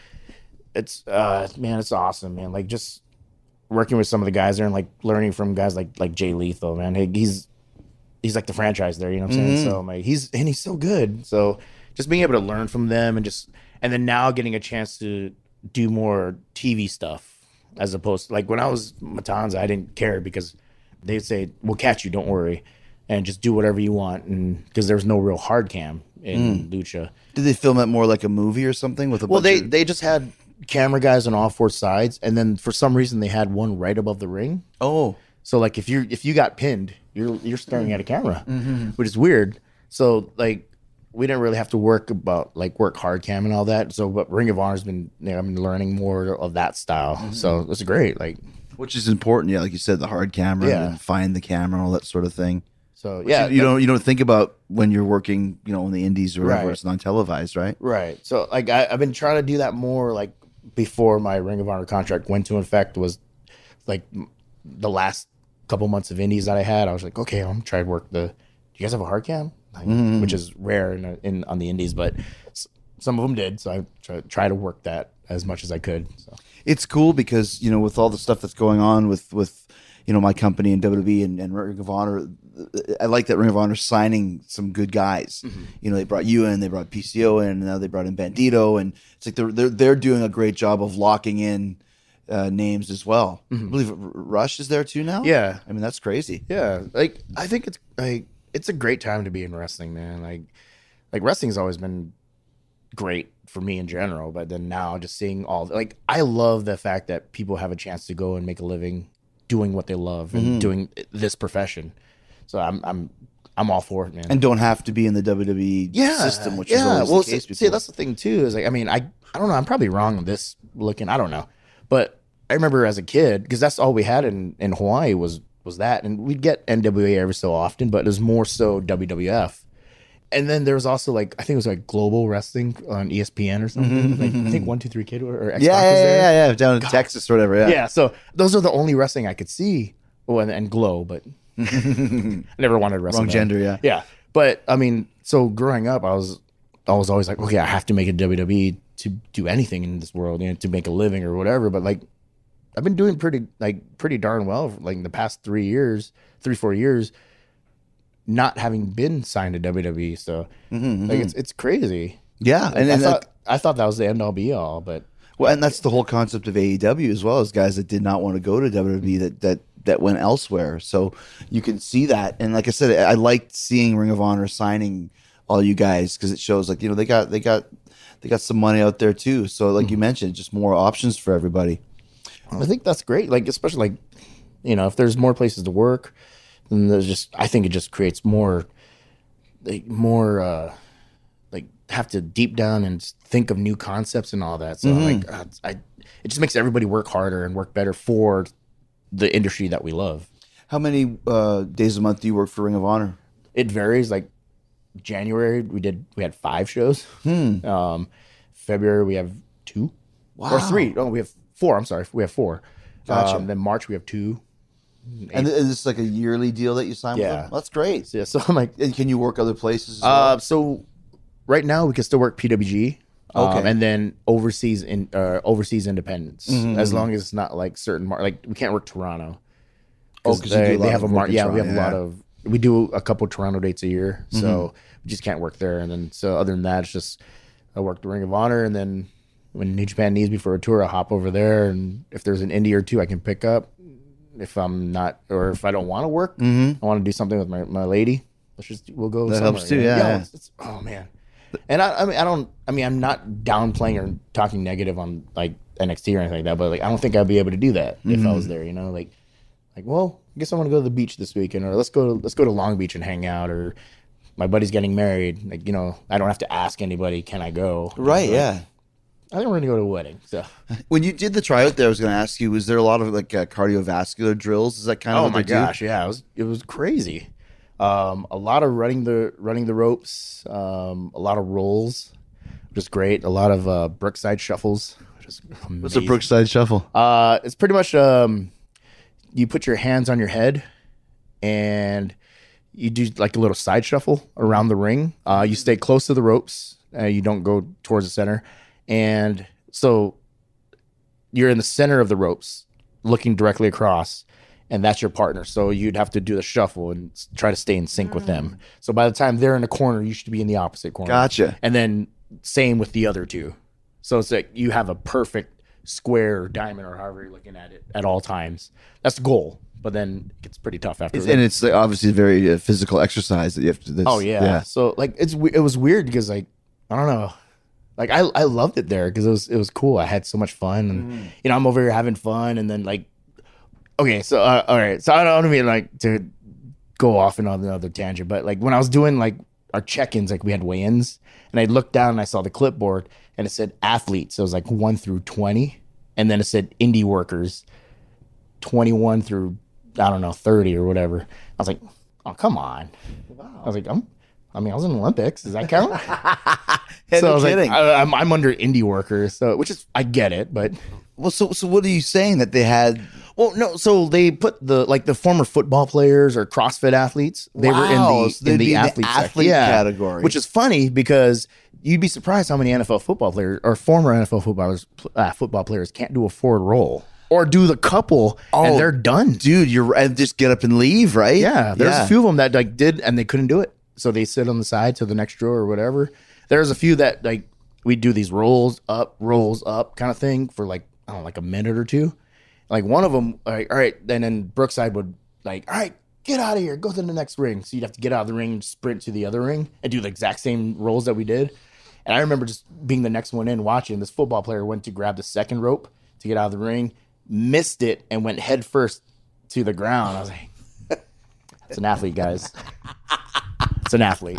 it's it's awesome, man. Like just working with some of the guys there and like learning from guys like Jay Lethal, man. He's like the franchise there, you know what I'm saying? So I'm like, he's so good. So just being able to learn from them and then now getting a chance to do more TV stuff as opposed to like when I was Matanza, I didn't care because they'd say, we'll catch you, don't worry, and just do whatever you want. And because there was no real hard cam in Lucha. did they film it more like a movie or something with a bunch of... they just had camera guys on all four sides. And then for some reason they had one right above the ring. Oh. So like if you got pinned, you're staring at a camera, which is weird. So like we didn't really have to work hard cam and all that. So but Ring of Honor's been I'm learning more of that style. So it's great. Like Which is important, yeah, like you said, the hard camera, and find the camera, all that sort of thing. So yeah, you don't think about when you're working, in the indies or whatever. Right. It's non-televised, right? right. So like I've been trying to do that more. Like before my Ring of Honor contract went into effect was like the last couple months of indies that I had. I was like, okay, I'm gonna try to work do you guys have a hard cam? Like, which is rare on the indies, but some of them did. So I try to work that as much as I could. So. It's cool because with all the stuff that's going on with my company and WWE and Ring of Honor, I like that Ring of Honor signing some good guys. They brought you in, they brought PCO in, and now they brought in Bandito, and it's like they're doing a great job of locking in names as well. I believe Rush is there too now. Yeah, I mean that's crazy. Yeah, like I think it's a great time to be in wrestling, man. Like wrestling's always been great for me in general, but then now just seeing I love the fact that people have a chance to go and make a living doing what they love and doing this profession. So I'm all for it, man. And don't have to be in the WWE system, which is always the case before. See, that's the thing too. Is like, I mean, I don't know. I'm probably wrong on this looking. I don't know, but I remember as a kid because that's all we had in Hawaii was that, and we'd get NWA every so often, but it was more so WWF. And then there was also I think it was Global Wrestling on ESPN or something. I think 1-2-3 Kid or X-Pac was there. Yeah, down in Texas or whatever. Yeah. So those are the only wrestling I could see. Oh, and Glow, but I never wanted to wrestle. Wrong gender, yeah. Yeah. But I mean, so growing up, I was always like, okay, I have to make a WWE to do anything in this world, to make a living or whatever. But I've been doing pretty darn well for, in the past 3-4 years, not having been signed to WWE. So it's crazy. Yeah, and I thought that was the end all be all, but and that's the whole concept of AEW as well, as guys that did not want to go to WWE that went elsewhere. So you can see that, and like I said, I liked seeing Ring of Honor signing all you guys because it shows they got some money out there too. So like you mentioned, just more options for everybody. I think that's great. Especially if there's more places to work, then I think it just creates more have to deep down and think of new concepts and all that. So it just makes everybody work harder and work better for the industry that we love. How many days a month do you work for Ring of Honor? It varies. January we had 5 shows. February we have 2 or 3. Oh, we have 4. I'm sorry, we have 4. Gotcha. Then March we have 2. And this is like a yearly deal that you sign with them? That's great. Yeah, so I'm and can you work other places as well? So right now we can still work PWG. Okay. And then overseas independents, as long as it's not certain we can't work Toronto. Oh, because they have a market. Yeah, we have a lot of we do a couple Toronto dates a year, so we just can't work there. And then so other than that, it's just I work the Ring of Honor, and then when New Japan needs me for a tour, I'll hop over there, and if there's an indie or two, I can pick up. If I'm not, or if I don't want to work, I want to do something with my lady. We'll go. That somewhere, helps too, you know? yeah. It's, oh man. And I'm not downplaying or talking negative on like NXT or anything like that, but like I don't think I'd be able to do that if I was there, you know, like well, I guess I want to go to the beach this weekend, or let's go to Long Beach and hang out, or my buddy's getting married, like, you know, I don't have to ask anybody, can I go? Right, So, yeah. I think we're gonna go to a wedding. So When you did the tryout there, I was going to ask you, was there a lot of like cardiovascular drills? Is that kind of oh what my they do? gosh, yeah, it was crazy. A lot of running the ropes, a lot of rolls, which is great. A lot of Brookside shuffles, which is amazing. What's a Brookside Shuffle? It's pretty much you put your hands on your head and you do like a little side shuffle around the ring. You stay close to the ropes. You don't go towards the center. And so you're in the center of the ropes looking directly across, and that's your partner. So you'd have to do the shuffle and try to stay in sync with them. So by the time they're in the corner, you should be in the opposite corner. Gotcha. And then same with the other two. So it's like you have a perfect square or diamond or however you're looking at it at all times. That's the goal. But then it gets pretty tough after that. And it's like, obviously a very physical exercise that you have to do. Oh yeah. So like it was weird because like I don't know, like I loved it there because it was cool. I had so much fun, and you know I'm over here having fun, and then like okay, so all right, so I don't mean like to go off and on another tangent, but like when I was doing like our check-ins, like we had weigh-ins, and I looked down and I saw the clipboard and it said athletes, so it was like 1 through 20, and then it said indie workers 21 through I don't know 30 or whatever. I was like, oh come on. Wow. I was like, I was in the Olympics. Does that count? Yeah, So no I was kidding. like, I'm under indie workers, so which is I get it, but Well, so what are you saying that they had? well, no. So they put the former football players or CrossFit athletes. They were Wow, in so they'd the be in the athlete section. athlete category. which is funny because you'd be surprised how many NFL football players or former NFL football players can't do a forward roll or do the couple and they're done. Dude, and just get up and leave, right? Yeah, there's a few of them that like did and they couldn't do it, so they sit on the side to the next row or whatever. There's a few that like we do these rolls up kind of thing for like I don't know, like a minute or two. Like one of them, like all right, then Brookside would like, all right, get out of here, go to the next ring. So you'd have to get out of the ring and sprint to the other ring and do the exact same rolls that we did. And I remember just being the next one in watching. This football player went to grab the second rope to get out of the ring, missed it, and went head first to the ground. I was like, it's an athlete, guys. It's an athlete.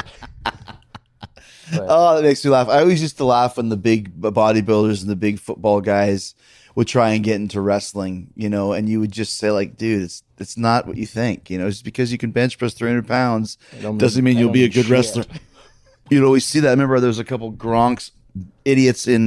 Oh, that makes me laugh. I always used to laugh when the big bodybuilders and the big football guys would try and get into wrestling, you know, and you would just say like, dude, it's not what you think, you know, just because you can bench press 300 pounds doesn't mean you'll be a good wrestler. You'd always see that. I remember there was a couple Gronks idiots in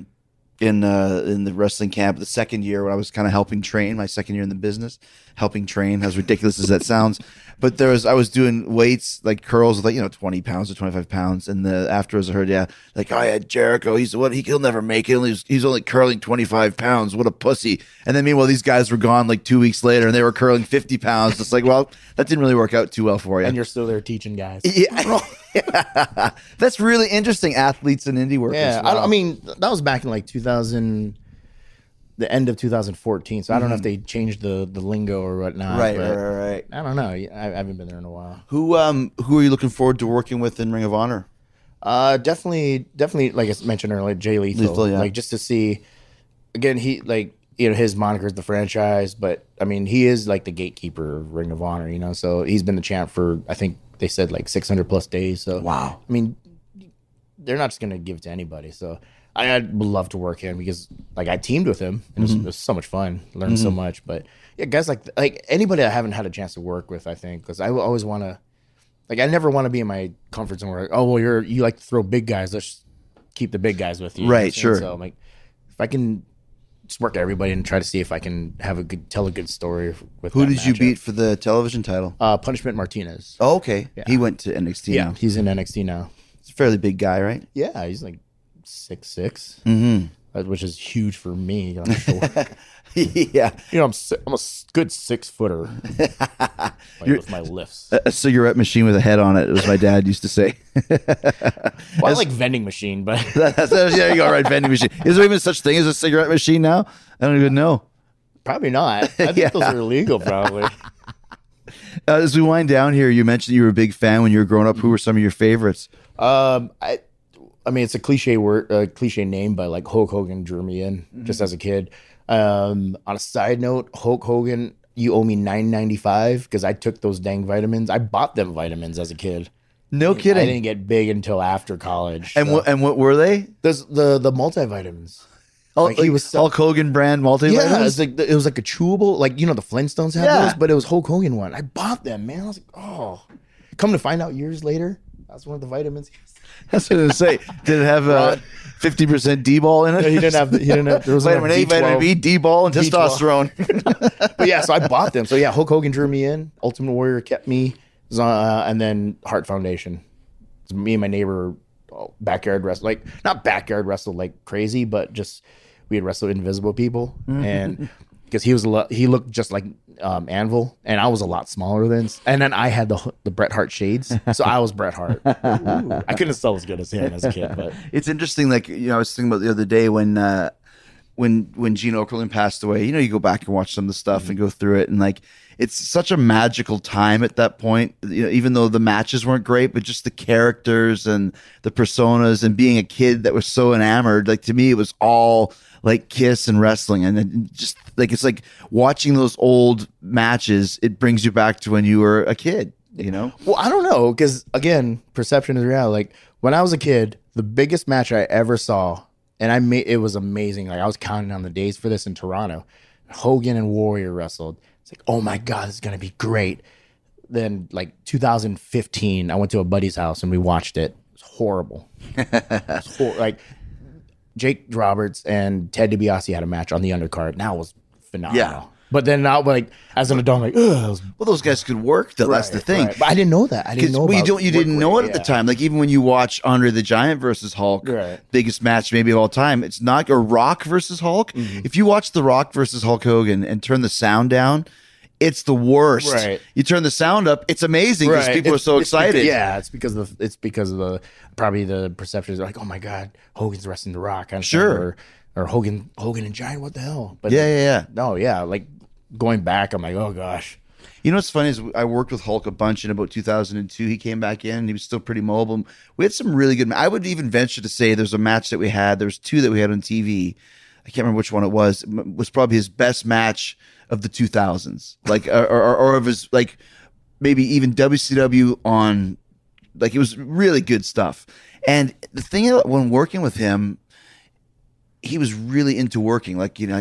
the wrestling camp the second year when I was kind of helping train, my second year in the business, helping train, as ridiculous as that sounds. But I was doing weights, like curls with like, 20 pounds or 25 pounds. And afterwards I heard, like, oh yeah, Jericho, he'll never make it. He's only curling 25 pounds. What a pussy. And then meanwhile, these guys were gone like 2 weeks later and they were curling 50 pounds. It's like, well, that didn't really work out too well for you. And you're still there teaching guys. Yeah. That's really interesting. Athletes and indie workers. Yeah, Wow. I mean that was back in like 2000, the end of 2014. So I don't know if they changed the lingo or whatnot. Right. I don't know. I haven't been there in a while. Who are you looking forward to working with in Ring of Honor? Definitely. Like I mentioned earlier, Jay Lethal. Lethal, yeah. Like just to see, again, he like his moniker is the franchise, but I mean he is like the gatekeeper of Ring of Honor. So he's been the champ for I think they said like 600 plus days. So Wow. I mean, they're not just gonna give it to anybody. So I'd love to work him because like I teamed with him and it was so much fun, learned so much. But yeah, guys like anybody I haven't had a chance to work with, I think, because I always want to, like I never want to be in my comfort zone where oh well you like to throw big guys, let's keep the big guys with you. Right, sure. So I'm like, if I can just work everybody and try to see if I can tell a good story with Who that did you matchup. beat for the television title? Punishment Martinez. Oh, okay. Yeah. He went to NXT. He's in NXT now. He's a fairly big guy, right? Yeah, he's like 6'6". Mm-hmm. which is huge for me. I'm sure. Yeah. You know, I'm a good 6 footer with my lifts. A cigarette machine with a head on it, as my dad used to say. Well, I like vending machine, but There you go, right? Vending machine. Is there even such thing as a cigarette machine now? I don't even know. probably not. I think Yeah. those are illegal, probably. As we wind down here, you mentioned you were a big fan when you were growing up. Who were some of your favorites? I mean, it's a cliche word, cliche name, but like Hulk Hogan drew me in just as a kid. On a side note, Hulk Hogan, you owe me $9.95 because I took those dang vitamins. I bought them vitamins as a kid. No I kidding. didn't get big until after college. And so. what were they? There's the multivitamins. Like he was Hulk Hogan brand multivitamins. Yeah, it was like a chewable, like the Flintstones had Yeah. those, but it was Hulk Hogan one. I bought them, man. I was like, oh. Come to find out years later, that's one of the vitamins. That's what I was gonna say. Did it have 50% D-ball in it? No, he didn't have. There was Vitamin A, vitamin B, D-ball, and B12. testosterone. But yeah, so I bought them. So yeah, Hulk Hogan drew me in. Ultimate Warrior kept me, and then Heart Foundation. So me and my neighbor backyard wrestle, like not backyard wrestle like crazy, but just we had wrestled Invisible People, and because he looked just like Anvil, and I was a lot smaller than, and then I had the Bret Hart shades, so I was Bret Hart. Ooh, I couldn't sell as good as him as a kid, but It's interesting. Like I was thinking about the other day when Gene Okerlund passed away. You go back and watch some of the stuff and go through it, and like it's such a magical time at that point. Even though the matches weren't great, but just the characters and the personas and being a kid that was so enamored. Like to me, it was all like Kiss and wrestling, and then just like it's like watching those old matches. It brings you back to when you were a kid. Well, I don't know, because again, perception is reality. Like when I was a kid, the biggest match I ever saw, and it was amazing. Like I was counting on the days for this in Toronto. Hogan and Warrior wrestled. It's like, oh my god, this is gonna be great. Then like 2015, I went to a buddy's house and we watched it. It was horrible. Like Jake Roberts and Ted DiBiase had a match on the undercard. Now it was phenomenal. Yeah. But then now, like as an adult, I'm like, ugh, it was Well, those guys could work though. That's the thing. right. But I didn't know that. I didn't know. You didn't know it at the time. Like even when you watch Andre the Giant versus Hulk, Right. biggest match maybe of all time, it's not a Rock versus Hulk. If you watch The Rock versus Hulk Hogan and turn the sound down, it's the worst. Right. You turn the sound up, it's amazing because people are so excited. It's because of the probably the perception is like, oh my god, Hogan's wrestling The Rock. Kind of Sure. thing, or Hogan and Giant. What the hell? But Yeah. No, yeah. Like going back, I'm like, oh gosh. You know what's funny is I worked with Hulk a bunch in about 2002. He came back in and he was still pretty mobile. We had some really good. I would even venture to say there's a match that we had. There was 2 that we had on TV. I can't remember which one it was. It was probably his best match of the 2000s, like or of his like maybe even WCW on. Like it was really good stuff. And the thing when working with him, he was really into working. Like, he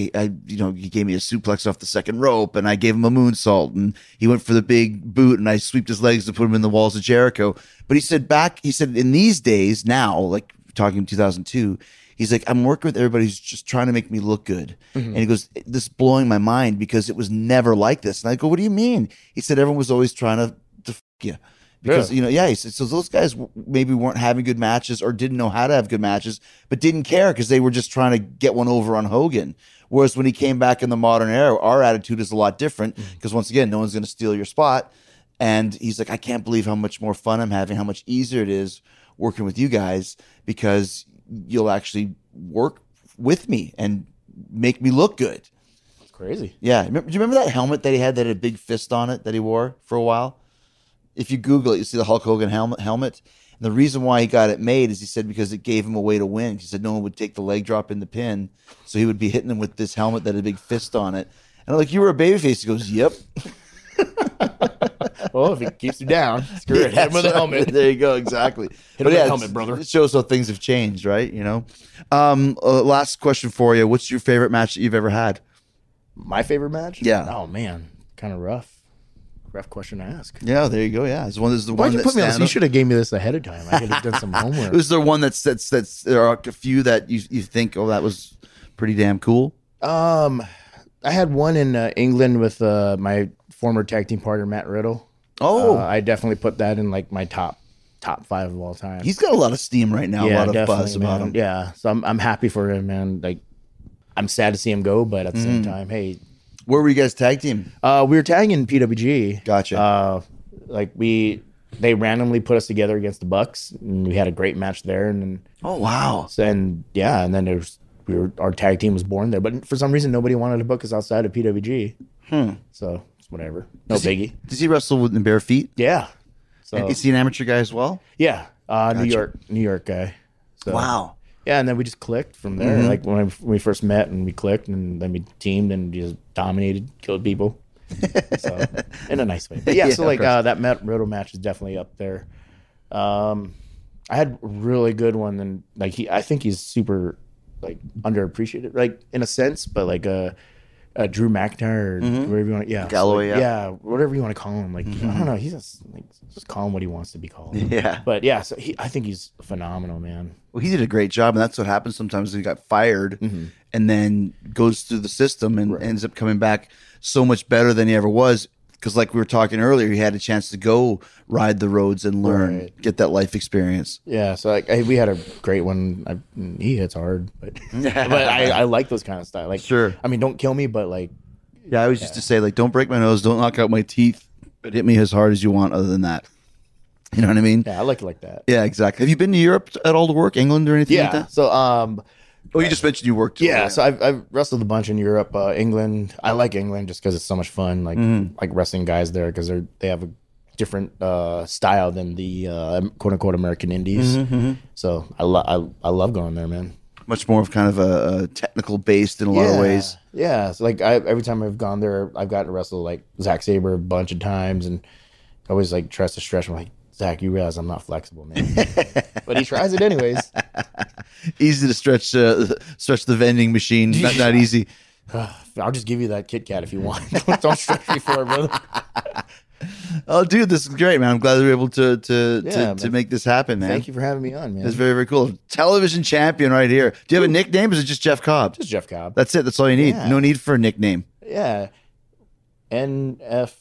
gave me a suplex off the second rope and I gave him a moonsault and he went for the big boot and I sweeped his legs to put him in the walls of Jericho. But he said in these days now, like talking 2002, he's like, I'm working with everybody who's just trying to make me look good. And he goes, this is blowing my mind because it was never like this. And I go, what do you mean? He said, everyone was always trying to f you. Because, he said, so those guys maybe weren't having good matches or didn't know how to have good matches, but didn't care because they were just trying to get one over on Hogan. Whereas when he came back in the modern era, our attitude is a lot different because once again, no one's going to steal your spot. And he's like, I can't believe how much more fun I'm having, how much easier it is working with you guys because you'll actually work with me and make me look good. It's crazy. Yeah. Do you remember that helmet that he had that had a big fist on it that he wore for a while? If you Google it, you see the Hulk Hogan helmet. And the reason why he got it made is he said because it gave him a way to win. He said no one would take the leg drop in the pin, so he would be hitting him with this helmet that had a big fist on it. And I'm like, you were a babyface. He goes, yep. Well, if it keeps you down, screw it. Hit him with a helmet. There you go, exactly. Hit him with a helmet, brother. It shows how things have changed, right? Last question for you. What's your favorite match that you've ever had? My favorite match? Yeah. Oh man, kind of rough. Rough question to ask. Yeah, there you go. Yeah, it's one. This is the Why'd one you that put me on this? stand You up. should have gave me this ahead of time. I could have done some homework. Is there one that's there are a few that you think, oh, that was pretty damn cool? I had one in England with my former tag team partner Matt Riddle. Oh. I definitely put that in like my top top 5 of all time. He's got a lot of steam right now. A lot of buzz definitely, about man. him. Yeah, so I'm happy for him, man. Like, I'm sad to see him go, but at the same time, hey, Where were you guys tag team? we were tagging PWG. Gotcha. Like they randomly put us together against the Bucks, and we had a great match there. And then, Oh wow. and then our tag team was born there. But for some reason, nobody wanted to book us outside of PWG. So it's whatever, no biggie. Does he wrestle with the bare feet? Yeah. So And is he an amateur guy as well? yeah, New York guy. So, Wow. Yeah, and then we just clicked from there. Like when we first met, and we clicked, and then we teamed and just dominated, killed people. So in a nice way. But yeah, so of like course. that Roto match is definitely up there. I had a really good one, and like I think he's super like underappreciated, like in a sense, but like Drew McIntyre or whatever you want. Yeah, Galloway, so, like, yeah. whatever you want to call him. Like I don't know, he's just call him what he wants to be called. Yeah. But yeah, so I think he's phenomenal, man. Well, he did a great job, and that's what happens sometimes. He got fired, and then goes through the system and ends up coming back so much better than he ever was. Because, like we were talking earlier, he had a chance to go ride the roads and learn, Right. get that life experience. Yeah, so like we had a great one. He hits hard, but I like those kind of style. Like, Sure. I mean, don't kill me, but like, Yeah, I always used to say, like, don't break my nose, don't knock out my teeth, but hit me as hard as you want. Other than that, you know what I mean? yeah, I like it like that. Yeah, exactly. Have you been to Europe at all to work, England or anything like Yeah. that? So Oh, you just mentioned you worked. yeah, so I've wrestled a bunch in Europe, England. I like England just because it's so much fun. Like wrestling guys there because they have a different style than the quote unquote American Indies. So I love going there, man. much more of kind of a technical based in a lot of ways. Yeah. So like every time I've gone there, I've gotten to wrestle like Zack Sabre a bunch of times, and I always like tries to stretch. I'm like, Zach, you realize I'm not flexible, man. But he tries it anyways. Easy to stretch the vending machine. Not easy. I'll just give you that Kit Kat if you want. Don't stretch me for it, brother. Oh, dude, this is great, man. I'm glad we were able to man. make this happen, man. Thank you for having me on, man. It's very, very cool. Television champion right here. Do you have a nickname or is it just Jeff Cobb? Just Jeff Cobb. That's it. That's all you need. Yeah. No need for a nickname. Yeah. NFK,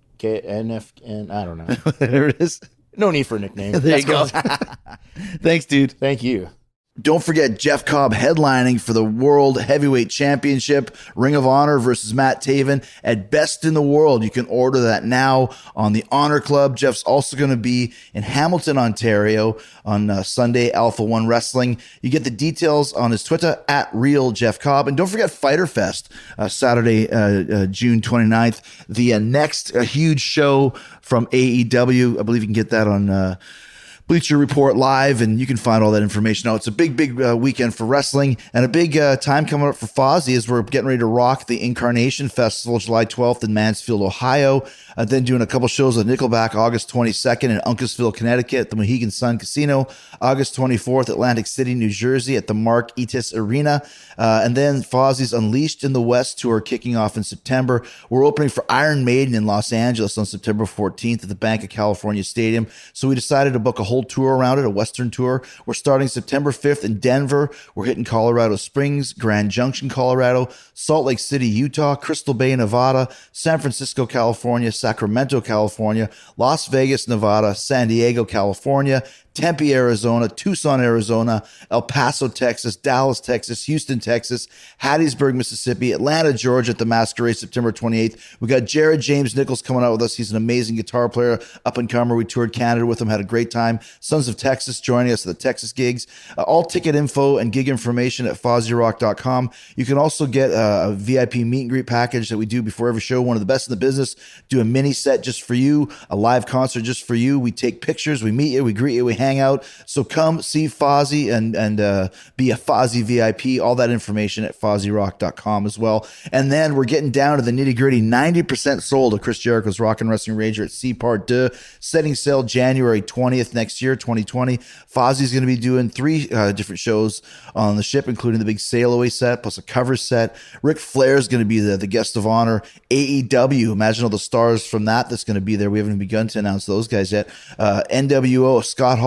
NFN, I don't know. There it is. No need for a nickname. There you go. That's Thanks, dude. Thank you. Don't forget Jeff Cobb headlining for the World Heavyweight Championship, Ring of Honor versus Matt Taven at Best in the World. You can order that now on the Honor Club. Jeff's also going to be in Hamilton, Ontario on Sunday, Alpha One Wrestling. You get the details on his Twitter at Real Jeff Cobb. And don't forget Fighter Fest, Saturday, June 29th. The next huge show from AEW. I believe you can get that on Bleacher Report Live, and you can find all that information out. It's a big weekend for wrestling, and a big time coming up for Fozzy as we're getting ready to rock the Incarnation Festival July 12th in Mansfield, Ohio. Then doing a couple shows with Nickelback August 22nd in Uncasville, Connecticut at the Mohegan Sun Casino. August 24th, Atlantic City, New Jersey at the Mark Etis Arena. And then Fozzy's Unleashed in the West tour kicking off in September. We're opening for Iron Maiden in Los Angeles on September 14th at the Bank of California Stadium. So we decided to book a whole tour around it, a Western tour. We're starting September 5th in Denver. We're hitting Colorado Springs, Grand Junction, Colorado, Salt Lake City, Utah, Crystal Bay, Nevada, San Francisco, California, Sacramento, California, Las Vegas, Nevada, San Diego, California, Tempe, Arizona, Tucson, Arizona, El Paso, Texas, Dallas, Texas, Houston, Texas, Hattiesburg, Mississippi, Atlanta, Georgia at the Masquerade, September 28th. We got Jared James Nichols coming out with us. He's an amazing guitar player, up and comer. We toured Canada with him, had a great time. Sons of Texas joining us at the Texas gigs. All ticket info and gig information at FozzyRock.com. You can also get a VIP meet and greet package that we do before every show. One of the best in the business. Do a mini set just for you, a live concert just for you. We take pictures, we meet you, we greet you, we hang out. So come see Fozzy and be a Fozzy VIP. All that information at FozzyRock.com as well. And then we're getting down to the nitty gritty. 90% sold of Chris Jericho's Rock and Wrestling Rager at C Part 2. Setting sail January 20th next year, 2020. Fozzy's going to be doing 3 different shows on the ship, including the big sail away set plus a cover set. Ric Flair is going to be the guest of honor. AEW, imagine all the stars from that's going to be there. We haven't begun to announce those guys yet. NWO, Scott Hall,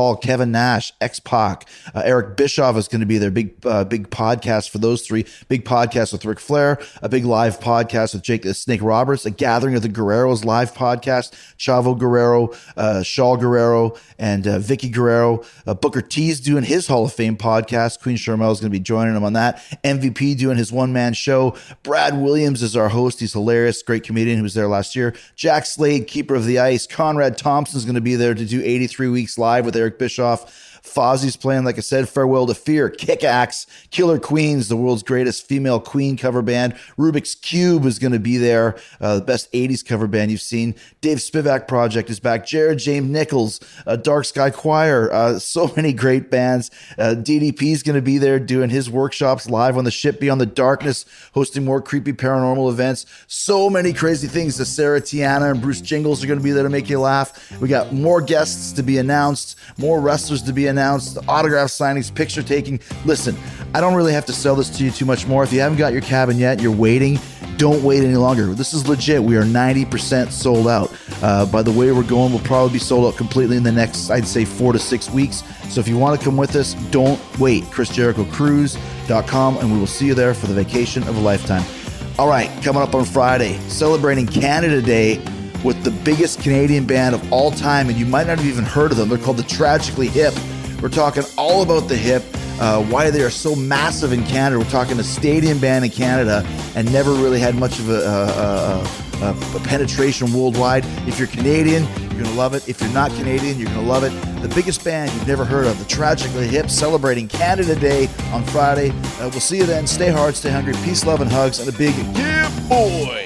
Hall, Kevin Nash, X-Pac, Eric Bischoff is going to be there. Big podcast for those three. Big podcast with Ric Flair, a big live podcast with Jake the Snake Roberts, a gathering of the Guerreros live podcast, Chavo Guerrero, Shaul Guerrero, and Vicky Guerrero. Booker T's doing his Hall of Fame podcast. Queen Sharmell is going to be joining him on that. MVP doing his one-man show. Brad Williams is our host. He's hilarious. Great comedian who was there last year. Jack Slade, Keeper of the Ice. Conrad Thompson is going to be there to do 83 Weeks Live with Eric Bischoff. Fozzie's playing, like I said, Farewell to Fear, Kick-Axe, Killer Queens, the world's greatest female Queen cover band. Rubik's Cube is going to be there, the best 80s cover band you've seen. Dave Spivak Project is back. Jared James Nichols, Dark Sky Choir, so many great bands. DDP is going to be there doing his workshops live on the ship Beyond the Darkness, hosting more creepy paranormal events. So many crazy things. The Sarah Tiana and Bruce Jingles are going to be there to make you laugh. We got more guests to be announced, more wrestlers to be announced, autograph signings, picture taking. Listen, I don't really have to sell this to you too much more. If you haven't got your cabin yet, you're waiting, don't wait any longer. This is legit. We are 90% sold out. By the way we're going, we'll probably be sold out completely in the next, I'd say, 4 to 6 weeks. So if you want to come with us, don't wait. ChrisJerichoCruise.com, and we will see you there for the vacation of a lifetime. All right, coming up on Friday, celebrating Canada Day with the biggest Canadian band of all time, and you might not have even heard of them. They're called the Tragically Hip. We're talking all about the hip, why they are so massive in Canada. We're talking a stadium band in Canada and never really had much of a penetration worldwide. If you're Canadian, you're going to love it. If you're not Canadian, you're going to love it. The biggest band you've never heard of, the Tragically Hip, celebrating Canada Day on Friday. We'll see you then. Stay hard, stay hungry. Peace, love, and hugs, and a big yeah, boy.